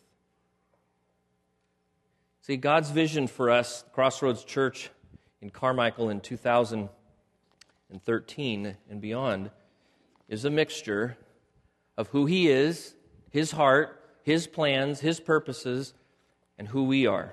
See, God's vision for us, Crossroads Church in Carmichael in 2013 and beyond, is a mixture of who He is, His heart, His plans, His purposes, and who we are.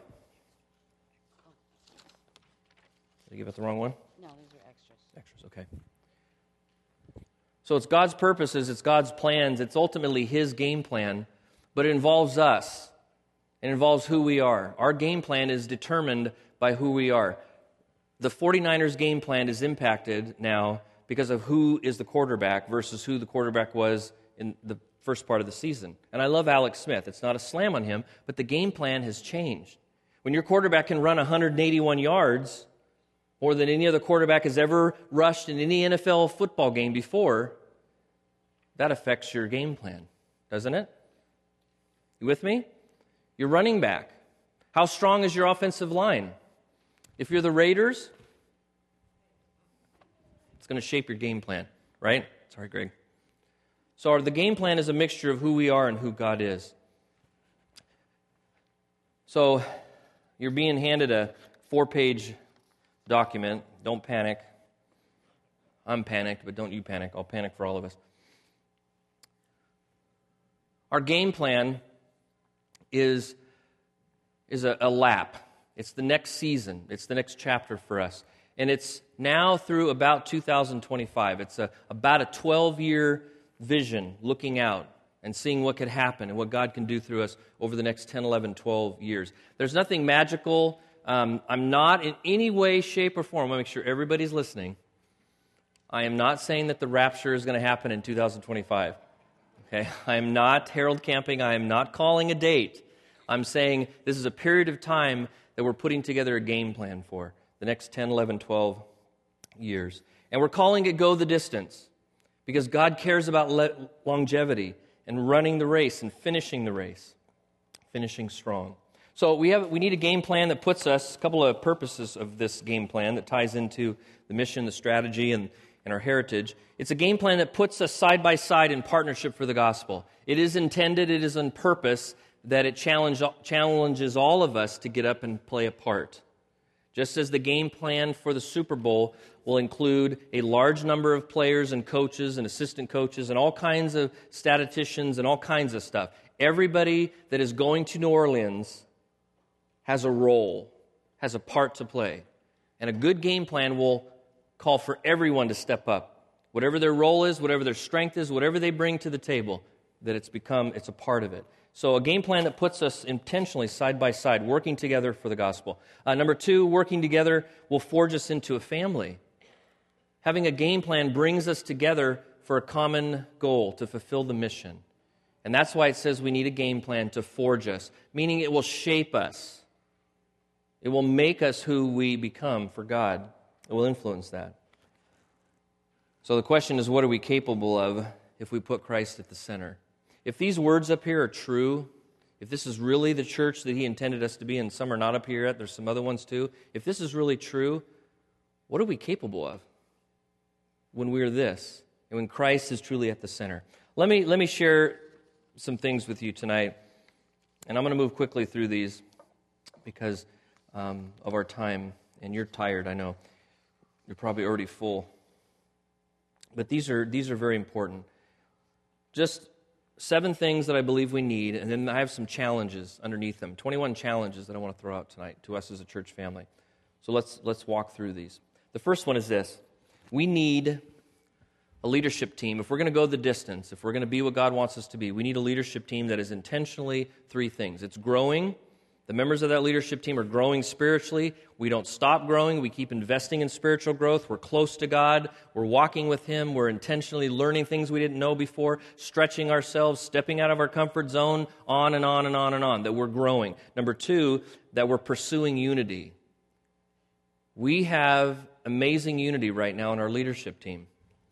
Did I give it the wrong one? No, these are extras. Extras, okay. So it's God's purposes, it's God's plans, it's ultimately His game plan, but it involves us. It involves who we are. Our game plan is determined by who we are. The 49ers game plan is impacted now because of who is the quarterback versus who the quarterback was in the first part of the season. And I love Alex Smith. It's not a slam on him, but the game plan has changed. When your quarterback can run 181 yards, more than any other quarterback has ever rushed in any NFL football game before, that affects your game plan, doesn't it? You with me? Your running back. How strong is your offensive line? If you're the Raiders, it's going to shape your game plan, right? Sorry, Greg. So the game plan is a mixture of who we are and who God is. So you're being handed a 4-page document. Don't panic. I'm panicked, but don't you panic. I'll panic for all of us. Our game plan is a lap. It's the next season. It's the next chapter for us. And it's now through about 2025. It's about a 12-year vision looking out and seeing what could happen and what God can do through us over the next 10, 11, 12 years. There's nothing magical. I'm not in any way, shape, or form. I want to make sure everybody's listening. I am not saying that the rapture is going to happen in 2025. Okay? I am not Harold Camping. I am not calling a date. I'm saying this is a period of time that we're putting together a game plan for the next 10, 11, 12 years. And we're calling it Go the Distance because God cares about longevity and running the race and finishing the race, finishing strong. So we need a game plan that puts us, a couple of purposes of this game plan that ties into the mission, the strategy, and our heritage. It's a game plan that puts us side by side in partnership for the gospel. It is intended, it is on purpose, that it challenges all of us to get up and play a part. Just as the game plan for the Super Bowl will include a large number of players and coaches and assistant coaches and all kinds of statisticians and all kinds of stuff. Everybody that is going to New Orleans has a role, has a part to play. And a good game plan will call for everyone to step up. Whatever their role is, whatever their strength is, whatever they bring to the table, that it's a part of it. So a game plan that puts us intentionally side by side, working together for the gospel. Number 2, working together will forge us into a family. Having a game plan brings us together for a common goal, to fulfill the mission. And that's why it says we need a game plan to forge us, meaning it will shape us. It will make us who we become for God. It will influence that. So the question is, what are we capable of if we put Christ at the center? If these words up here are true, if this is really the church that He intended us to be, and some are not up here yet, there's some other ones too. If this is really true, what are we capable of when we're this, and when Christ is truly at the center? Let me share some things with you tonight, and I'm going to move quickly through these because of our time, and you're tired, I know. You're probably already full. But these are very important. Just 7 things that I believe we need, and then I have some challenges underneath them. 21 challenges that I want to throw out tonight to us as a church family. So let's walk through these. The first one is this. We need a leadership team. If we're going to go the distance, if we're going to be what God wants us to be, we need a leadership team that is intentionally 3 things. It's growing. The members of that leadership team are growing spiritually. We don't stop growing. We keep investing in spiritual growth. We're close to God. We're walking with Him. We're intentionally learning things we didn't know before, stretching ourselves, stepping out of our comfort zone, on and on and on and on, that we're growing. Number 2, that we're pursuing unity. We have amazing unity right now in our leadership team,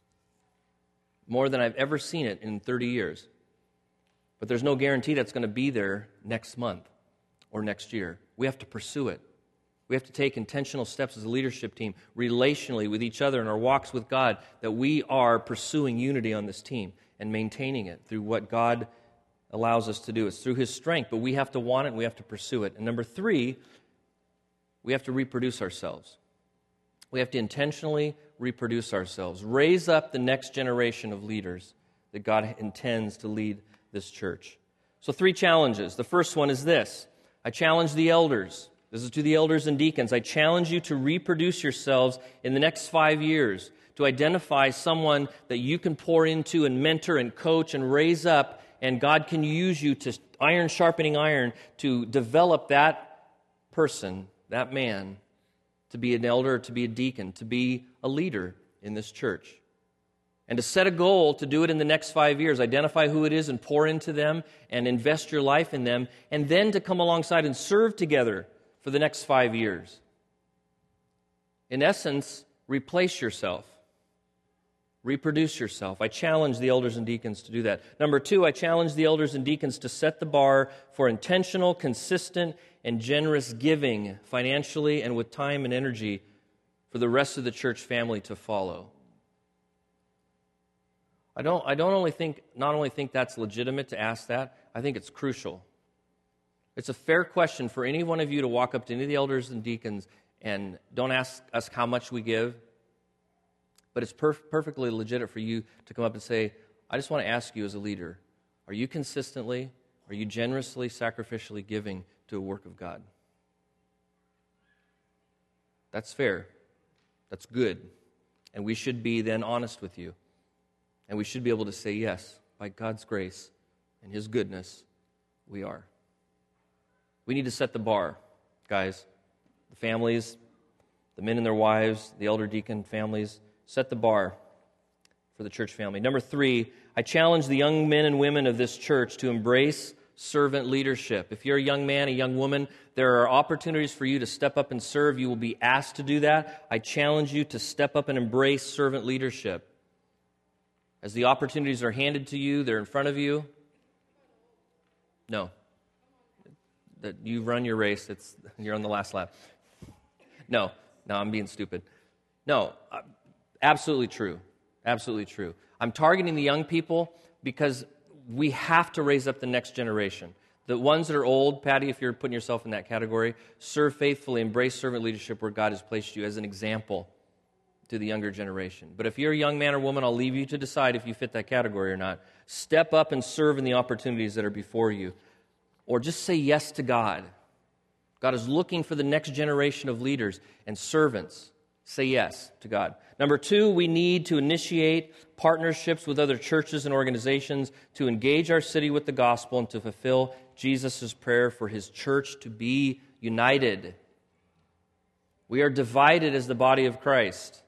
more than I've ever seen it in 30 years. But there's no guarantee that's going to be there next month or next year. We have to pursue it. We have to take intentional steps as a leadership team, relationally with each other in our walks with God, that we are pursuing unity on this team and maintaining it through what God allows us to do. It's through His strength, but we have to want it and we have to pursue it. And number 3, we have to reproduce ourselves. We have to intentionally reproduce ourselves. Raise up the next generation of leaders that God intends to lead this church. So 3 challenges. The first one is this. I challenge the elders. This is to the elders and deacons. I challenge you to reproduce yourselves in the next 5 years, to identify someone that you can pour into and mentor and coach and raise up, and God can use you to iron sharpening iron to develop that person, that man, to be an elder, to be a deacon, to be a leader in this church. And to set a goal to do it in the next 5 years. Identify who it is and pour into them and invest your life in them. And then to come alongside and serve together for the next 5 years. In essence, replace yourself. Reproduce yourself. I challenge the elders and deacons to do that. Number 2, I challenge the elders and deacons to set the bar for intentional, consistent, and generous giving financially and with time and energy for the rest of the church family to follow. I not only think that's legitimate to ask that, I think it's crucial. It's a fair question for any one of you to walk up to any of the elders and deacons and don't ask us how much we give, but it's perfectly legitimate for you to come up and say, I just want to ask you as a leader, are you consistently, are you generously, sacrificially giving to a work of God? That's fair. That's good. And we should be then honest with you. And we should be able to say, yes, by God's grace and His goodness, we are. We need to set the bar, guys. The families, the men and their wives, the elder deacon families, set the bar for the church family. Number 3, I challenge the young men and women of this church to embrace servant leadership. If you're a young man, a young woman, there are opportunities for you to step up and serve. You will be asked to do that. I challenge you to step up and embrace servant leadership. As the opportunities are handed to you, they're in front of you. No. That you run your race, you're on the last lap. No, I'm being stupid. No, absolutely true. Absolutely true. I'm targeting the young people because we have to raise up the next generation. The ones that are old, Patty, if you're putting yourself in that category, serve faithfully, embrace servant leadership where God has placed you as an example to the younger generation. But if you're a young man or woman, I'll leave you to decide if you fit that category or not. Step up and serve in the opportunities that are before you. Or just say yes to God. God is looking for the next generation of leaders and servants. Say yes to God. Number 2, we need to initiate partnerships with other churches and organizations to engage our city with the gospel and to fulfill Jesus' prayer for His church to be united. We are divided as the body of Christ.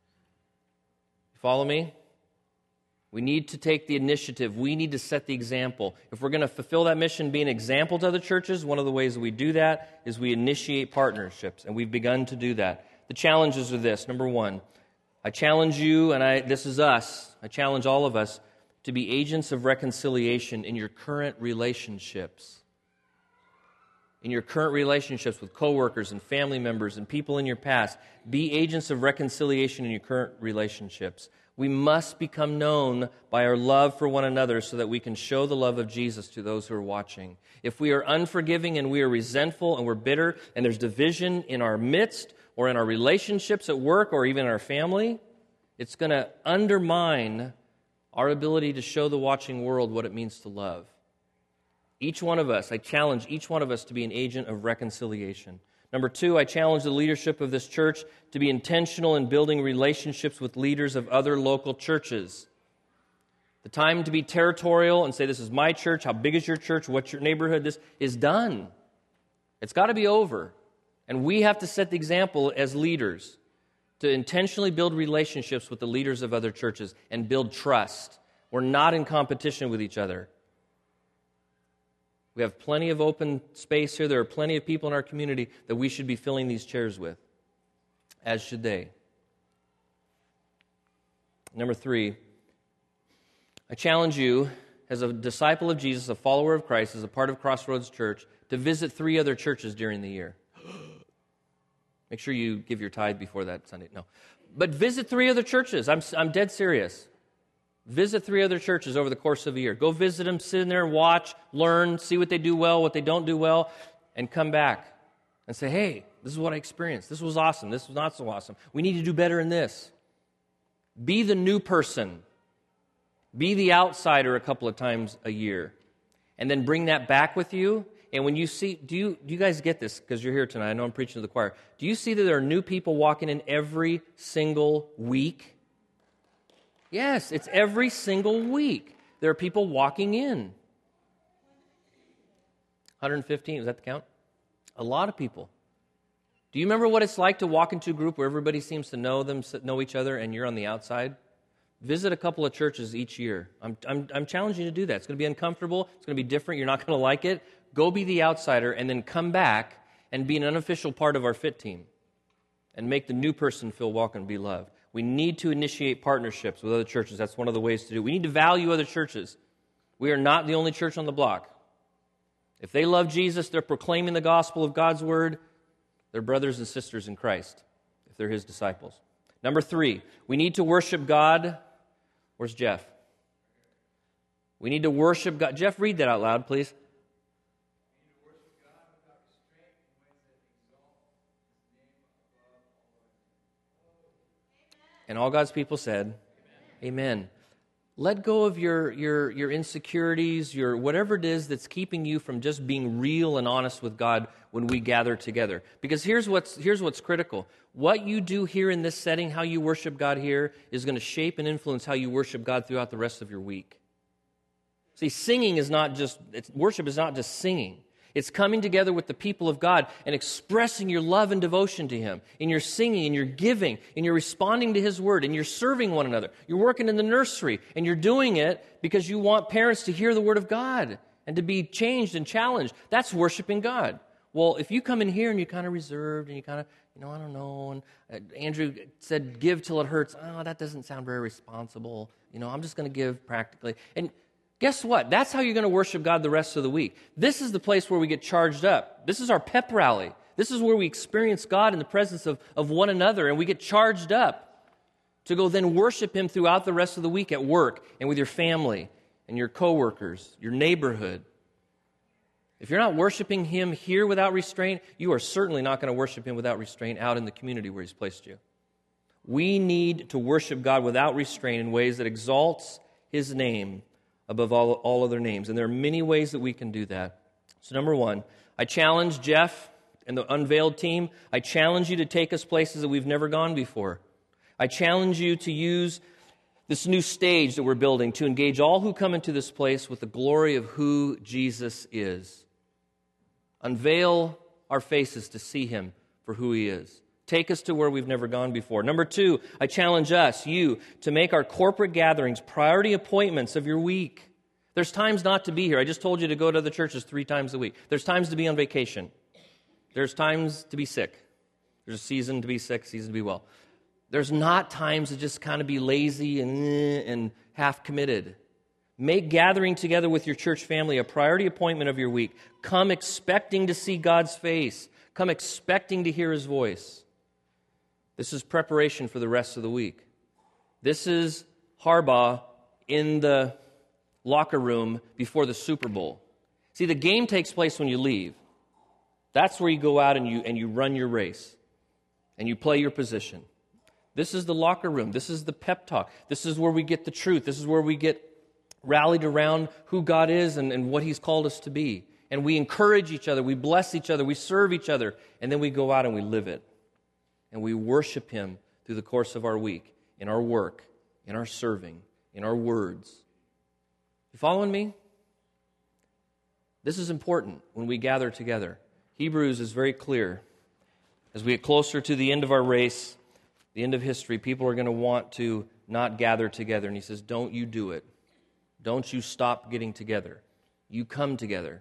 Follow me? We need to take the initiative. We need to set the example. If we're going to fulfill that mission, be an example to other churches, one of the ways that we do that is we initiate partnerships, and we've begun to do that. The challenges are this. Number 1, I challenge you, and this is us, I challenge all of us to be agents of reconciliation in your current relationships. In your current relationships with coworkers and family members and people in your past, be agents of reconciliation in your current relationships. We must become known by our love for one another so that we can show the love of Jesus to those who are watching. If we are unforgiving and we are resentful and we're bitter and there's division in our midst or in our relationships at work or even in our family, it's going to undermine our ability to show the watching world what it means to love. Each one of us, I challenge each one of us to be an agent of reconciliation. Number 2, I challenge the leadership of this church to be intentional in building relationships with leaders of other local churches. The time to be territorial and say, this is my church, how big is your church, what's your neighborhood, this is done. It's got to be over. And we have to set the example as leaders to intentionally build relationships with the leaders of other churches and build trust. We're not in competition with each other. We have plenty of open space here. There are plenty of people in our community that we should be filling these chairs with, as should they. Number 3, I challenge you as a disciple of Jesus, a follower of Christ, as a part of Crossroads Church, to visit 3 other churches during the year. Make sure you give your tithe before that Sunday. No. But visit 3 other churches. I'm dead serious. Visit 3 other churches over the course of a year. Go visit them, sit in there and watch, learn, see what they do well, what they don't do well, and come back and say, hey, this is what I experienced. This was awesome. This was not so awesome. We need to do better in this. Be the new person. Be the outsider a couple of times a year. And then bring that back with you. And when you see, do you guys get this? Because you're here tonight. I know I'm preaching to the choir. Do you see that there are new people walking in every single week? Yes, it's every single week. There are people walking in. 115, is that the count? A lot of people. Do you remember what it's like to walk into a group where everybody seems to know each other, and you're on the outside? Visit a couple of churches each year. I'm challenging you to do that. It's going to be uncomfortable. It's going to be different. You're not going to like it. Go be the outsider, and then come back and be an unofficial part of our fit team and make the new person feel welcome and be loved. We need to initiate partnerships with other churches. That's one of the ways to do it. We need to value other churches. We are not the only church on the block. If they love Jesus, they're proclaiming the gospel of God's word, they're brothers and sisters in Christ, if they're his disciples. Number 3, we need to worship God. Where's Jeff? We need to worship God. Jeff, read that out loud, please. And all God's people said, Amen. Let go of your insecurities, your whatever it is that's keeping you from just being real and honest with God when we gather together. Because here's what's critical. What you do here in this setting, how you worship God here, is going to shape and influence how you worship God throughout the rest of your week. See, worship is not just singing. It's coming together with the people of God and expressing your love and devotion to Him in your singing, in your giving, in your responding to His Word, and you're serving one another. You're working in the nursery, and you're doing it because you want parents to hear the Word of God and to be changed and challenged. That's worshiping God. Well, if you come in here and you're kind of reserved and you kind of, I don't know, and Andrew said, give till it hurts. Oh, that doesn't sound very responsible. I'm just going to give practically. And guess what? That's how you're going to worship God the rest of the week. This is the place where we get charged up. This is our pep rally. This is where we experience God in the presence of one another, and we get charged up to go then worship Him throughout the rest of the week at work and with your family and your coworkers, your neighborhood. If you're not worshiping Him here without restraint, you are certainly not going to worship Him without restraint out in the community where He's placed you. We need to worship God without restraint in ways that exalts His name above all other names. And there are many ways that we can do that. So number 1, I challenge Jeff and the Unveiled team. I challenge you to take us places that we've never gone before. I challenge you to use this new stage that we're building to engage all who come into this place with the glory of who Jesus is. Unveil our faces to see Him for who He is. Take us to where we've never gone before. Number 2, I challenge you, to make our corporate gatherings priority appointments of your week. There's times not to be here. I just told you to go to the churches 3 times a week. There's times to be on vacation. There's times to be sick. There's a season to be sick, season to be well. There's not times to just kind of be lazy and half committed. Make gathering together with your church family a priority appointment of your week. Come expecting to see God's face. Come expecting to hear His voice. This is preparation for the rest of the week. This is Harbaugh in the locker room before the Super Bowl. See, the game takes place when you leave. That's where you go out and you run your race and you play your position. This is the locker room. This is the pep talk. This is where we get the truth. This is where we get rallied around who God is and what He's called us to be. And we encourage each other. We bless each other. We serve each other. And then we go out and we live it. And we worship Him through the course of our week, in our work, in our serving, in our words. You following me? This is important when we gather together. Hebrews is very clear. As we get closer to the end of our race, the end of history, people are going to want to not gather together. And he says, don't you do it. Don't you stop getting together. You come together.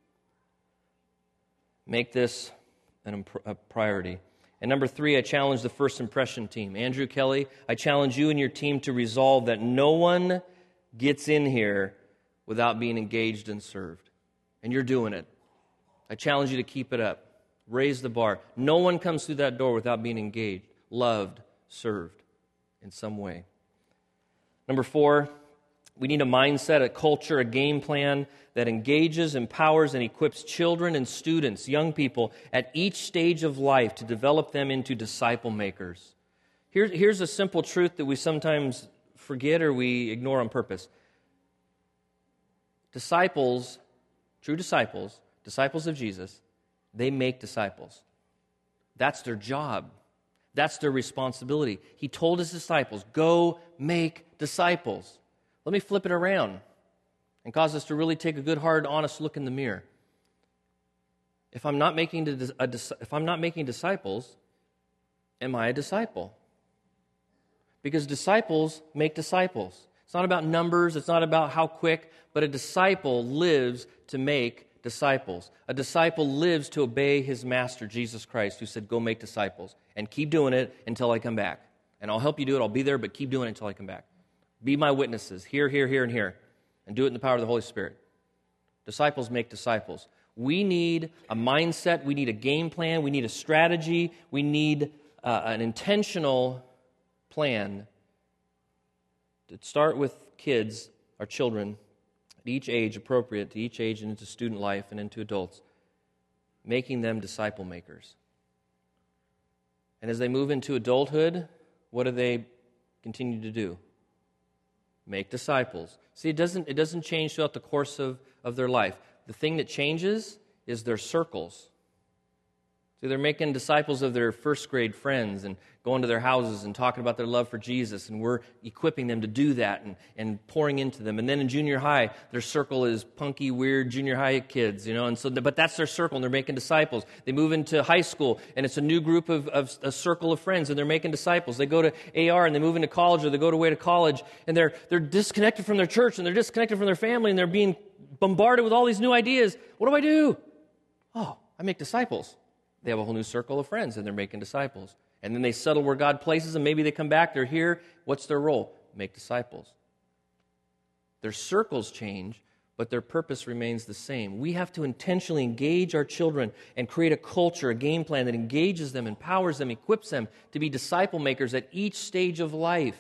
Make this a priority. And number 3, I challenge the First Impression team. Andrew Kelly, I challenge you and your team to resolve that no one gets in here without being engaged and served. And you're doing it. I challenge you to keep it up. Raise the bar. No one comes through that door without being engaged, loved, served in some way. Number 4, We need a mindset, a culture, a game plan that engages, empowers, and equips children and students, young people, at each stage of life to develop them into disciple makers. Here's a simple truth that we sometimes forget or we ignore on purpose. Disciples, true disciples, disciples of Jesus, they make disciples. That's their job. That's their responsibility. He told his disciples, go make disciples. Let me flip it around and cause us to really take a good, hard, honest look in the mirror. If I'm not making disciples, am I a disciple? Because disciples make disciples. It's not about numbers, it's not about how quick, but a disciple lives to make disciples. A disciple lives to obey his master, Jesus Christ, who said, go make disciples, and keep doing it until I come back. And I'll help you do it, I'll be there, but keep doing it until I come back. Be my witnesses, here, here, here, and here, and do it in the power of the Holy Spirit. Disciples make disciples. We need a mindset, we need a game plan, we need a strategy, we need an intentional plan to start with kids, our children, at each age, appropriate to each age and into student life and into adults, making them disciple makers. And as they move into adulthood, what do they continue to do? Make disciples. See, it doesn't change throughout the course of their life. The thing that changes is their circles. See, they're making disciples of their first grade friends and going to their houses and talking about their love for Jesus, and we're equipping them to do that and pouring into them. And then in junior high, their circle is punky, weird junior high kids, and so, but that's their circle, and they're making disciples. They move into high school, and it's a new group of a circle of friends, and they're making disciples. They go to AR, and they move into college, or they go away to college, and they're disconnected from their church, and they're disconnected from their family, and they're being bombarded with all these new ideas. What do I do? Oh, I make disciples. They have a whole new circle of friends, and they're making disciples. And then they settle where God places them. Maybe they come back, they're here. What's their role? Make disciples. Their circles change, but their purpose remains the same. We have to intentionally engage our children and create a culture, a game plan that engages them, empowers them, equips them to be disciple makers at each stage of life.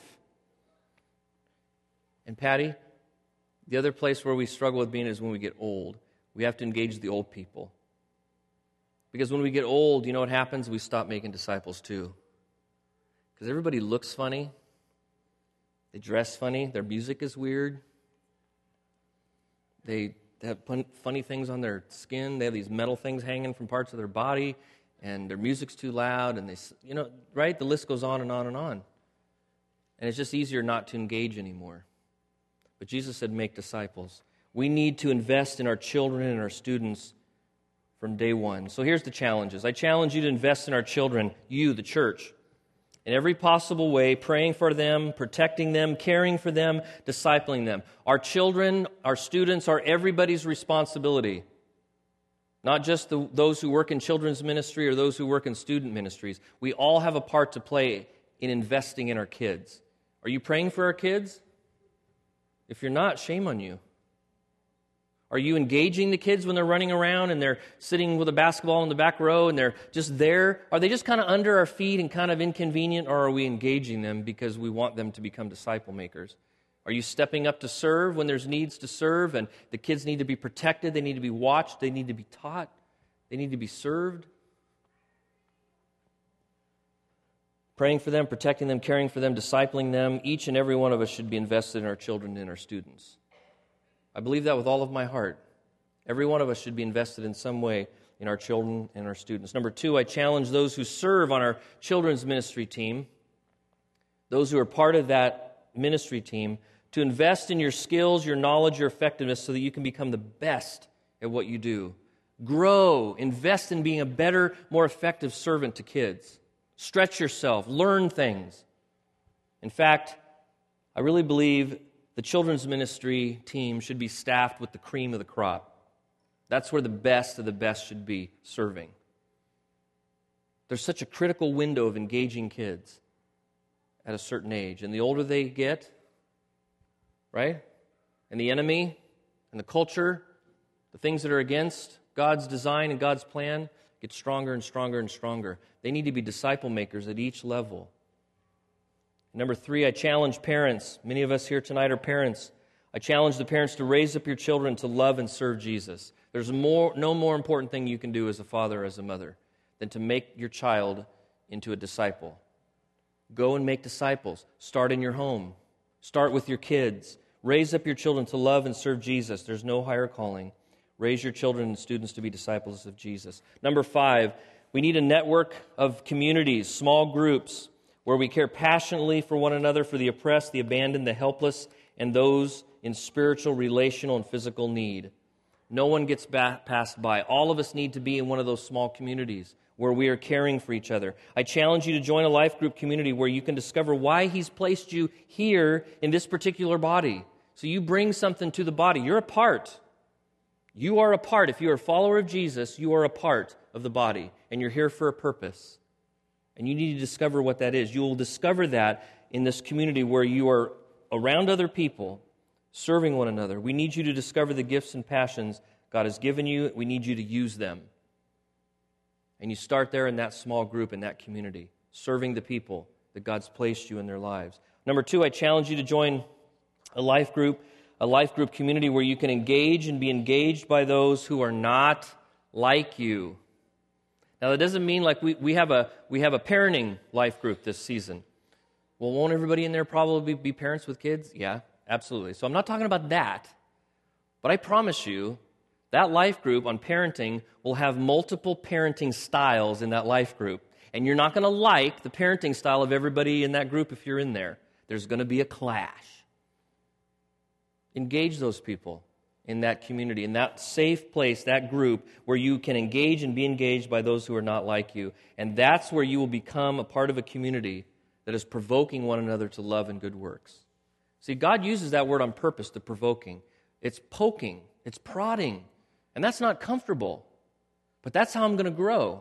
And Patty, the other place where we struggle with being is when we get old. We have to engage the old people. Because when we get old, you know what happens? We stop making disciples too. Because everybody looks funny. They dress funny. Their music is weird. They have funny things on their skin. They have these metal things hanging from parts of their body. And their music's too loud. And right? The list goes on and on and on. And it's just easier not to engage anymore. But Jesus said, make disciples. We need to invest in our children and our students from day one. So here's the challenges. I challenge you to invest in our children, you, the church, in every possible way, praying for them, protecting them, caring for them, discipling them. Our children, our students are everybody's responsibility, not just those who work in children's ministry or those who work in student ministries. We all have a part to play in investing in our kids. Are you praying for our kids? If you're not, shame on you. Are you engaging the kids when they're running around and they're sitting with a basketball in the back row and they're just there? Are they just kind of under our feet and kind of inconvenient, or are we engaging them because we want them to become disciple makers? Are you stepping up to serve when there's needs to serve and the kids need to be protected, they need to be watched, they need to be taught, they need to be served? Praying for them, protecting them, caring for them, discipling them. Each and every one of us should be invested in our children and our students. I believe that with all of my heart. Every one of us should be invested in some way in our children and our students. Number 2, I challenge those who serve on our children's ministry team, those who are part of that ministry team, to invest in your skills, your knowledge, your effectiveness so that you can become the best at what you do. Grow, invest in being a better, more effective servant to kids. Stretch yourself, learn things. In fact, I really believe the children's ministry team should be staffed with the cream of the crop. That's where the best of the best should be serving. There's such a critical window of engaging kids at a certain age. And the older they get, right? And the enemy and the culture, the things that are against God's design and God's plan, get stronger and stronger and stronger. They need to be disciple makers at each level. Number 3, I challenge parents. Many of us here tonight are parents. I challenge the parents to raise up your children to love and serve Jesus. There's no more important thing you can do as a father or as a mother than to make your child into a disciple. Go and make disciples. Start in your home. Start with your kids. Raise up your children to love and serve Jesus. There's no higher calling. Raise your children and students to be disciples of Jesus. Number 5, we need a network of communities, small groups, where we care passionately for one another, for the oppressed, the abandoned, the helpless, and those in spiritual, relational, and physical need. No one gets passed by. All of us need to be in one of those small communities where we are caring for each other. I challenge you to join a life group community where you can discover why He's placed you here in this particular body. So you bring something to the body. You're a part. You are a part. If you're a follower of Jesus, you are a part of the body, and you're here for a purpose. And you need to discover what that is. You will discover that in this community where you are around other people, serving one another. We need you to discover the gifts and passions God has given you. We need you to use them. And you start there in that small group, in that community, serving the people that God's placed you in their lives. Number 2, I challenge you to join a life group community where you can engage and be engaged by those who are not like you. Now, that doesn't mean like we have a parenting life group this season. Well, won't everybody in there probably be parents with kids? Yeah, absolutely. So I'm not talking about that. But I promise you, that life group on parenting will have multiple parenting styles in that life group. And you're not going to like the parenting style of everybody in that group if you're in there. There's going to be a clash. Engage those people in that community, in that safe place, that group where you can engage and be engaged by those who are not like you. And that's where you will become a part of a community that is provoking one another to love and good works. See, God uses that word on purpose, the provoking. It's poking, it's prodding, and that's not comfortable. But that's how I'm going to grow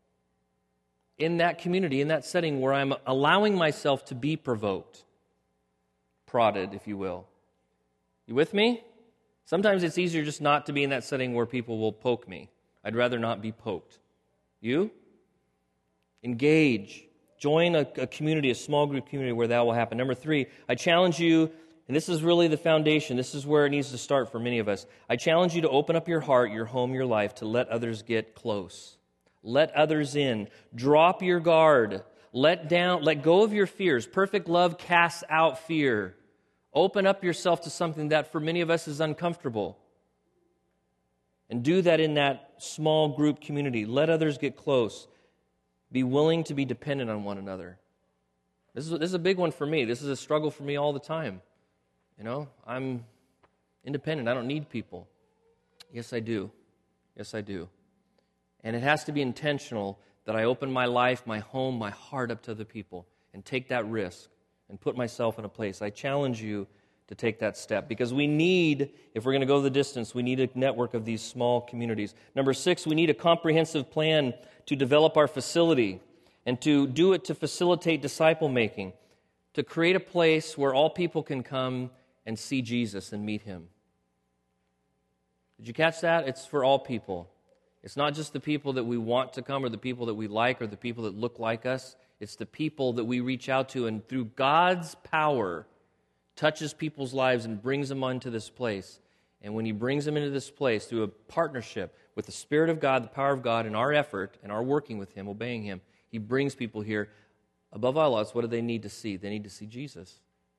in that community, in that setting where I'm allowing myself to be provoked, prodded, if you will. You with me? Sometimes it's easier just not to be in that setting where people will poke me. I'd rather not be poked. You? Engage. Join a community, a small group community where that will happen. Number 3, I challenge you, and this is really the foundation. This is where it needs to start for many of us. I challenge you to open up your heart, your home, your life, to let others get close. Let others in. Drop your guard. Let go of your fears. Perfect love casts out fear. Open up yourself to something that for many of us is uncomfortable. And do that in that small group community. Let others get close. Be willing to be dependent on one another. This is a big one for me. This is a struggle for me all the time. You know, I'm independent. I don't need people. Yes, I do. Yes, I do. And it has to be intentional that I open my life, my home, my heart up to other people and take that risk and put myself in a place. I challenge you to take that step because we need, if we're going to go the distance, we need a network of these small communities. Number 6, we need a comprehensive plan to develop our facility and to do it to facilitate disciple making, to create a place where all people can come and see Jesus and meet Him. Did you catch that? It's for all people. It's not just the people that we want to come or the people that we like or the people that look like us. It's the people that we reach out to and through God's power touches people's lives and brings them onto this place. And when He brings them into this place through a partnership with the Spirit of God, the power of God, and our effort and our working with Him, obeying Him, He brings people here. Above all else, what do they need to see? They need to see Jesus.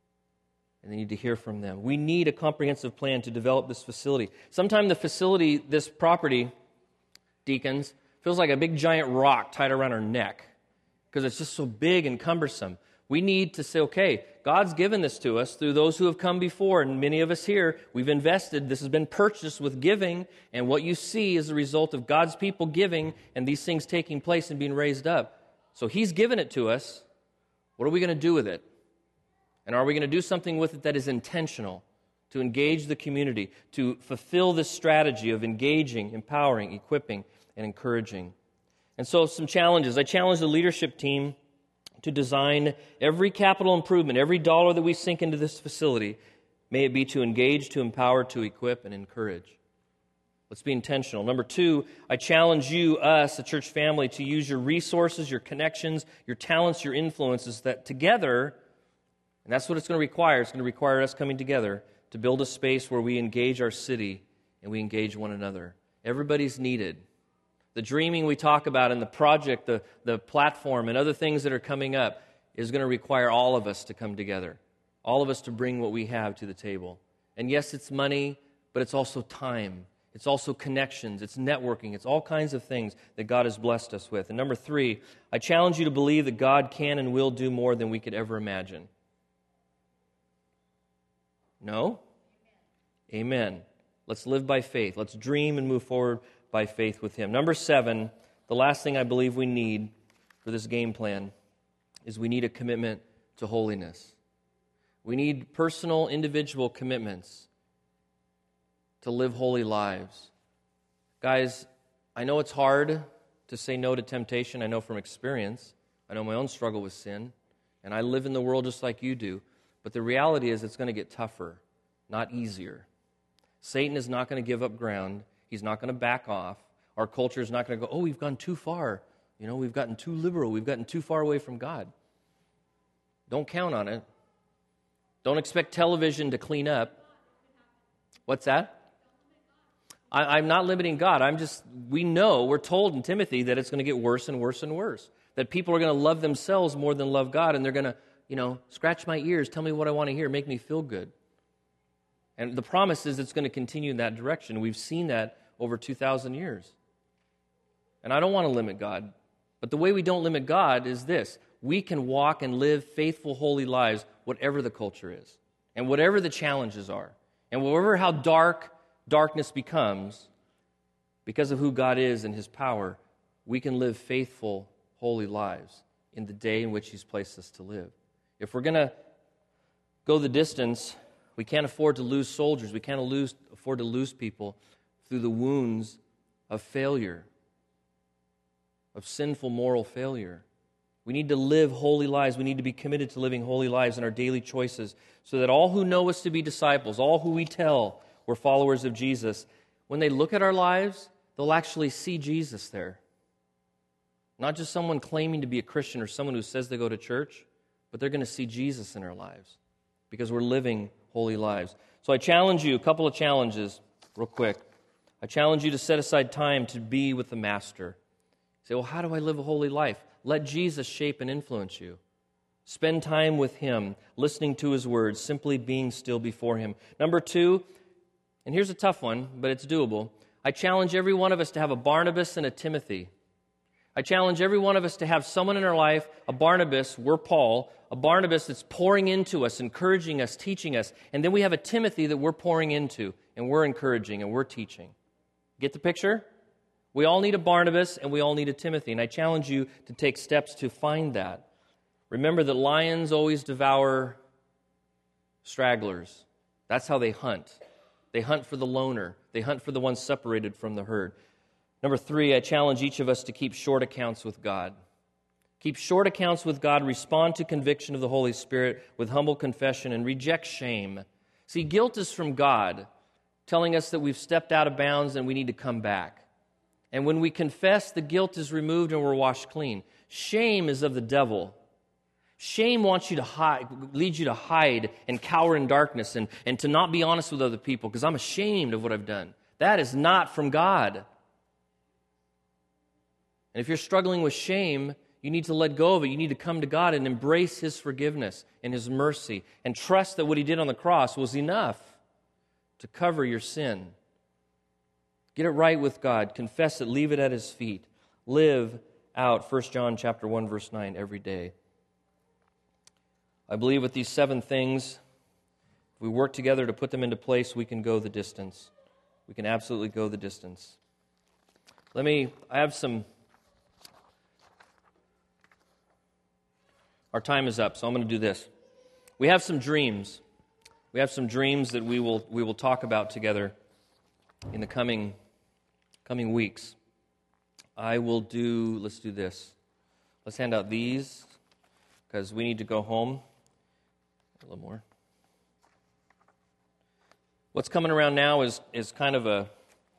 And they need to hear from them. We need a comprehensive plan to develop this facility. Sometimes the facility, this property, deacons, feels like a big giant rock tied around our neck because it's just so big and cumbersome. We need to say, okay, God's given this to us through those who have come before, and many of us here, we've invested. This has been purchased with giving, and what you see is the result of God's people giving and these things taking place and being raised up. So He's given it to us. What are we going to do with it? And are we going to do something with it that is intentional, to engage the community, to fulfill this strategy of engaging, empowering, equipping, and encouraging? And so some challenges. I challenge the leadership team to design every capital improvement, every dollar that we sink into this facility, may it be to engage, to empower, to equip, and encourage. Let's be intentional. Number 2, I challenge you, us, the church family, to use your resources, your connections, your talents, your influences, that together, and that's what it's going to require. It's going to require us coming together to build a space where we engage our city and we engage one another. Everybody's needed. The dreaming we talk about and the project, the platform, and other things that are coming up is going to require all of us to come together, all of us to bring what we have to the table. And yes, it's money, but it's also time. It's also connections. It's networking. It's all kinds of things that God has blessed us with. And number 3, I challenge you to believe that God can and will do more than we could ever imagine. No? Amen. Let's live by faith. Let's dream and move forward by faith with Him. Number 7, the last thing I believe we need for this game plan is we need a commitment to holiness. We need personal, individual commitments to live holy lives. Guys, I know it's hard to say no to temptation. I know from experience. I know my own struggle with sin. And I live in the world just like you do. But the reality is it's going to get tougher, not easier. Satan is not going to give up ground. He's not going to back off. Our culture is not going to go, oh, we've gone too far. We've gotten too liberal. We've gotten too far away from God. Don't count on it. Don't expect television to clean up. What's that? I'm not limiting God. We're told in Timothy that it's going to get worse and worse and worse. That people are going to love themselves more than love God, and they're going to, scratch my ears, tell me what I want to hear, make me feel good. And the promise is it's going to continue in that direction. We've seen that over 2,000 years. And I don't want to limit God. But the way we don't limit God is this. We can walk and live faithful, holy lives, whatever the culture is, and whatever the challenges are, and whatever how darkness becomes, because of who God is and His power, we can live faithful, holy lives in the day in which He's placed us to live. If we're going to go the distance, we can't afford to lose soldiers. We can't afford to lose people through the wounds of failure, of sinful moral failure. We need to live holy lives. We need to be committed to living holy lives in our daily choices so that all who know us to be disciples, all who we tell we're followers of Jesus, when they look at our lives, they'll actually see Jesus there. Not just someone claiming to be a Christian or someone who says they go to church, but they're going to see Jesus in our lives because we're living holy lives. So I challenge you, a couple of challenges real quick. I challenge you to set aside time to be with the Master. Say, well, how do I live a holy life? Let Jesus shape and influence you. Spend time with Him, listening to His words, simply being still before Him. Number 2, and here's a tough one, but it's doable. I challenge every one of us to have a Barnabas and a Timothy. I challenge every one of us to have someone in our life, a Barnabas, we're Paul, a Barnabas that's pouring into us, encouraging us, teaching us, and then we have a Timothy that we're pouring into, and we're encouraging, and we're teaching. Get the picture? We all need a Barnabas, and we all need a Timothy, and I challenge you to take steps to find that. Remember that lions always devour stragglers. That's how they hunt. They hunt for the loner. They hunt for the one separated from the herd. Number 3, I challenge each of us to keep short accounts with God. Keep short accounts with God. Respond to conviction of the Holy Spirit with humble confession and reject shame. See, guilt is from God, telling us that we've stepped out of bounds and we need to come back. And when we confess, the guilt is removed and we're washed clean. Shame is of the devil. Shame wants you to hide, leads you to hide and cower in darkness and to not be honest with other people because I'm ashamed of what I've done. That is not from God. And if you're struggling with shame, you need to let go of it. You need to come to God and embrace His forgiveness and His mercy and trust that what He did on the cross was enough to cover your sin. Get it right with God. Confess it. Leave it at His feet. Live out 1 John chapter 1, verse 9 every day. I believe with these 7 things, if we work together to put them into place, we can go the distance. We can absolutely go the distance. I have some... Our time is up, so I'm going to do this. We have some dreams. We have some dreams that we will talk about together in the coming weeks. Let's do this. Let's hand out these because we need to go home. A little more. What's coming around now is kind of a...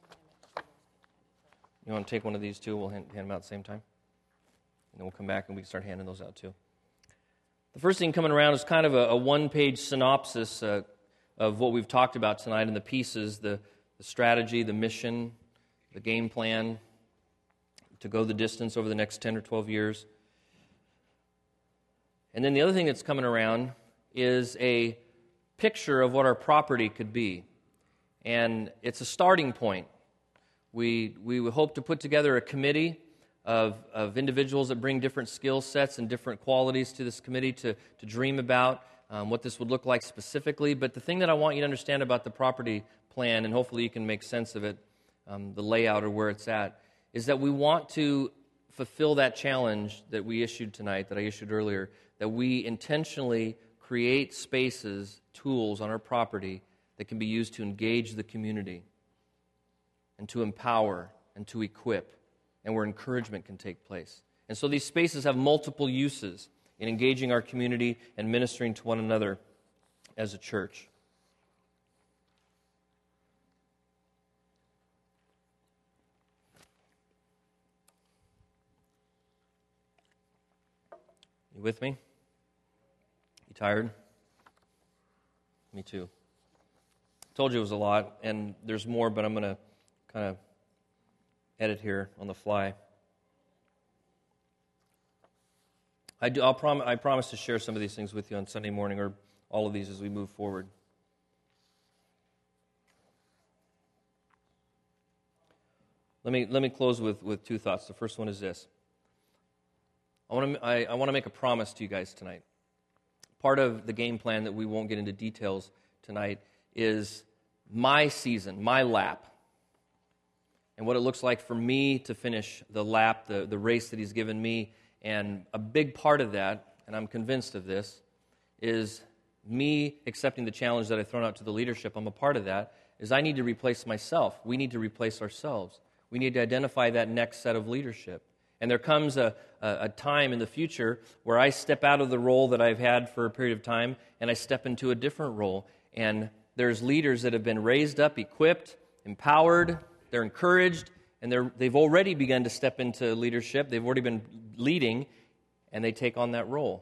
You want to take one of these too? We'll hand them out at the same time. And then we'll come back and we can start handing those out too. The first thing coming around is kind of a one-page synopsis, a of what we've talked about tonight and the pieces, the strategy, the mission, the game plan to go the distance over the next 10 or 12 years. And then the other thing that's coming around is a picture of what our property could be. And it's a starting point. We hope to put together a committee of individuals that bring different skill sets and different qualities to this committee to dream about what this would look like specifically. But the thing that I want you to understand about the property plan, and hopefully you can make sense of it, the layout or where it's at, is that we want to fulfill that challenge that we issued tonight, that I issued earlier, that we intentionally create spaces, tools on our property that can be used to engage the community and to empower and to equip, and where encouragement can take place. And so these spaces have multiple uses in engaging our community and ministering to one another as a church. You with me? You tired? Me too. Told you it was a lot, and there's more, but I'm going to kind of edit here on the fly. I promise to share some of these things with you on Sunday morning, or all of these as we move forward. Let me close with two thoughts. The first one is this. I want to make a promise to you guys tonight. Part of the game plan that we won't get into details tonight is my season, my lap, and what it looks like for me to finish the lap, the race that He's given me. And a big part of that, and I'm convinced of this, is me accepting the challenge that I've thrown out to the leadership. I'm a part of that, is I need to replace myself. We need to replace ourselves. We need to identify that next set of leadership. And there comes a time in the future where I step out of the role that I've had for a period of time, and I step into a different role. And there's leaders that have been raised up, equipped, empowered, they're encouraged, and they've already begun to step into leadership. They've already been leading, and they take on that role.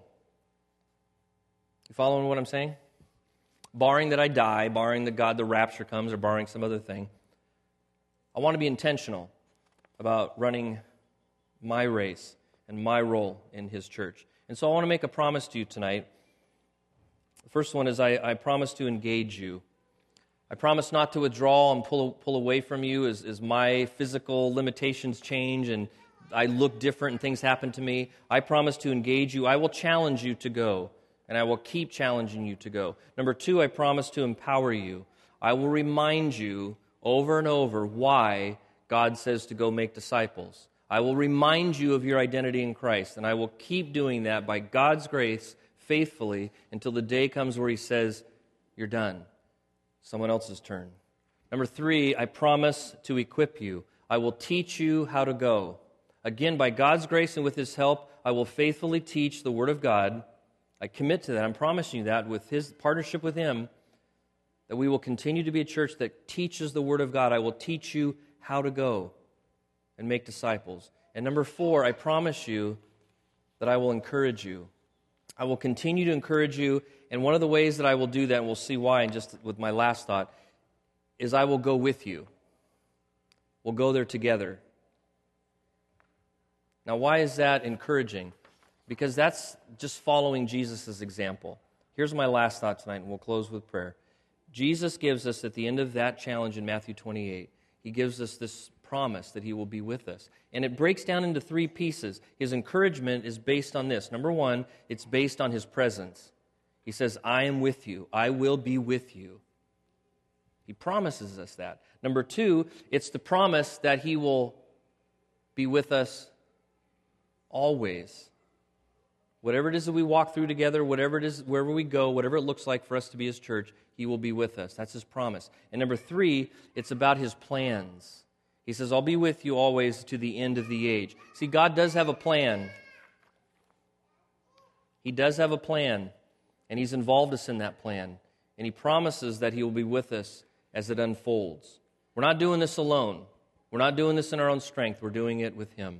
You following what I'm saying? Barring that I die, barring that the rapture comes, or barring some other thing, I want to be intentional about running my race and my role in His church. And so I want to make a promise to you tonight. The first one is I promise to engage you. I promise not to withdraw and pull away from you as my physical limitations change and I look different and things happen to me. I promise to engage you. I will challenge you to go, and I will keep challenging you to go. Number two, I promise to empower you. I will remind you over and over why God says to go make disciples. I will remind you of your identity in Christ, and I will keep doing that by God's grace faithfully until the day comes where He says, you're done. Someone else's turn. Number three, I promise to equip you. I will teach you how to go. Again, by God's grace and with His help, I will faithfully teach the Word of God. I commit to that. I'm promising you that with His partnership with Him, that we will continue to be a church that teaches the Word of God. I will teach you how to go and make disciples. And number four, I promise you that I will encourage you. I will continue to encourage you, and one of the ways that I will do that, and we'll see why in just with my last thought, is I will go with you. We'll go there together. Now, why is that encouraging? Because that's just following Jesus' example. Here's my last thought tonight, and we'll close with prayer. Jesus gives us, at the end of that challenge in Matthew 28, He gives us this promise that He will be with us. And it breaks down into three pieces. His encouragement is based on this. Number one, it's based on His presence. He says, I am with you. I will be with you. He promises us that. Number two, it's the promise that He will be with us always. Whatever it is that we walk through together, whatever it is, wherever we go, whatever it looks like for us to be His church, He will be with us. That's His promise. And number three, it's about His plans. He says, I'll be with you always to the end of the age. See, God does have a plan. He does have a plan, and He's involved us in that plan. And He promises that He will be with us as it unfolds. We're not doing this alone. We're not doing this in our own strength. We're doing it with Him.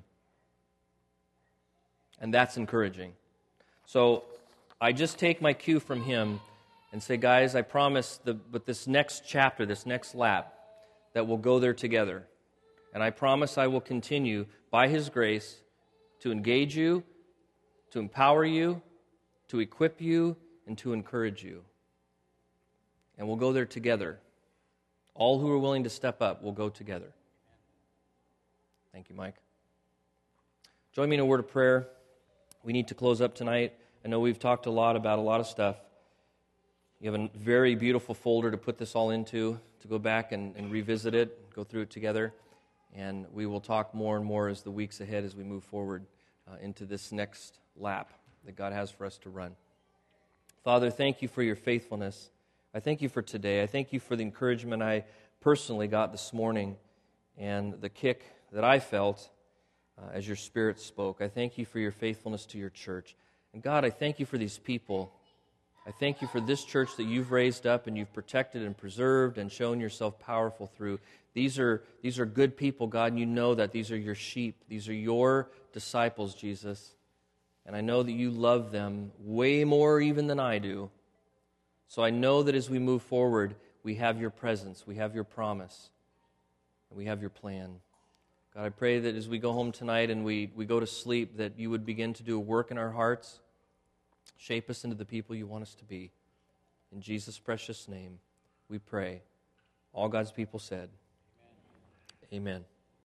And that's encouraging. So I just take my cue from Him and say, guys, I promise but this next chapter, this next lap, that we'll go there together. And I promise I will continue, by His grace, to engage you, to empower you, to equip you, and to encourage you. And we'll go there together. All who are willing to step up will go together. Thank you, Mike. Join me in a word of prayer. We need to close up tonight. I know we've talked a lot about a lot of stuff. You have a very beautiful folder to put this all into, to go back and revisit it, go through it together. And we will talk more and more as the weeks ahead as we move forward into this next lap that God has for us to run. Father, thank you for your faithfulness. I thank you for today. I thank you for the encouragement I personally got this morning and the kick that I felt as your Spirit spoke. I thank you for your faithfulness to your church. And God, I thank you for these people. I thank you for this church that you've raised up and you've protected and preserved and shown yourself powerful through. These are good people, God, and you know that. These are your sheep. These are your disciples, Jesus. And I know that you love them way more even than I do. So I know that as we move forward, we have your presence, we have your promise, and we have your plan. God, I pray that as we go home tonight and we go to sleep, that you would begin to do a work in our hearts, shape us into the people you want us to be. In Jesus' precious name, we pray. All God's people said, Amen. Amen.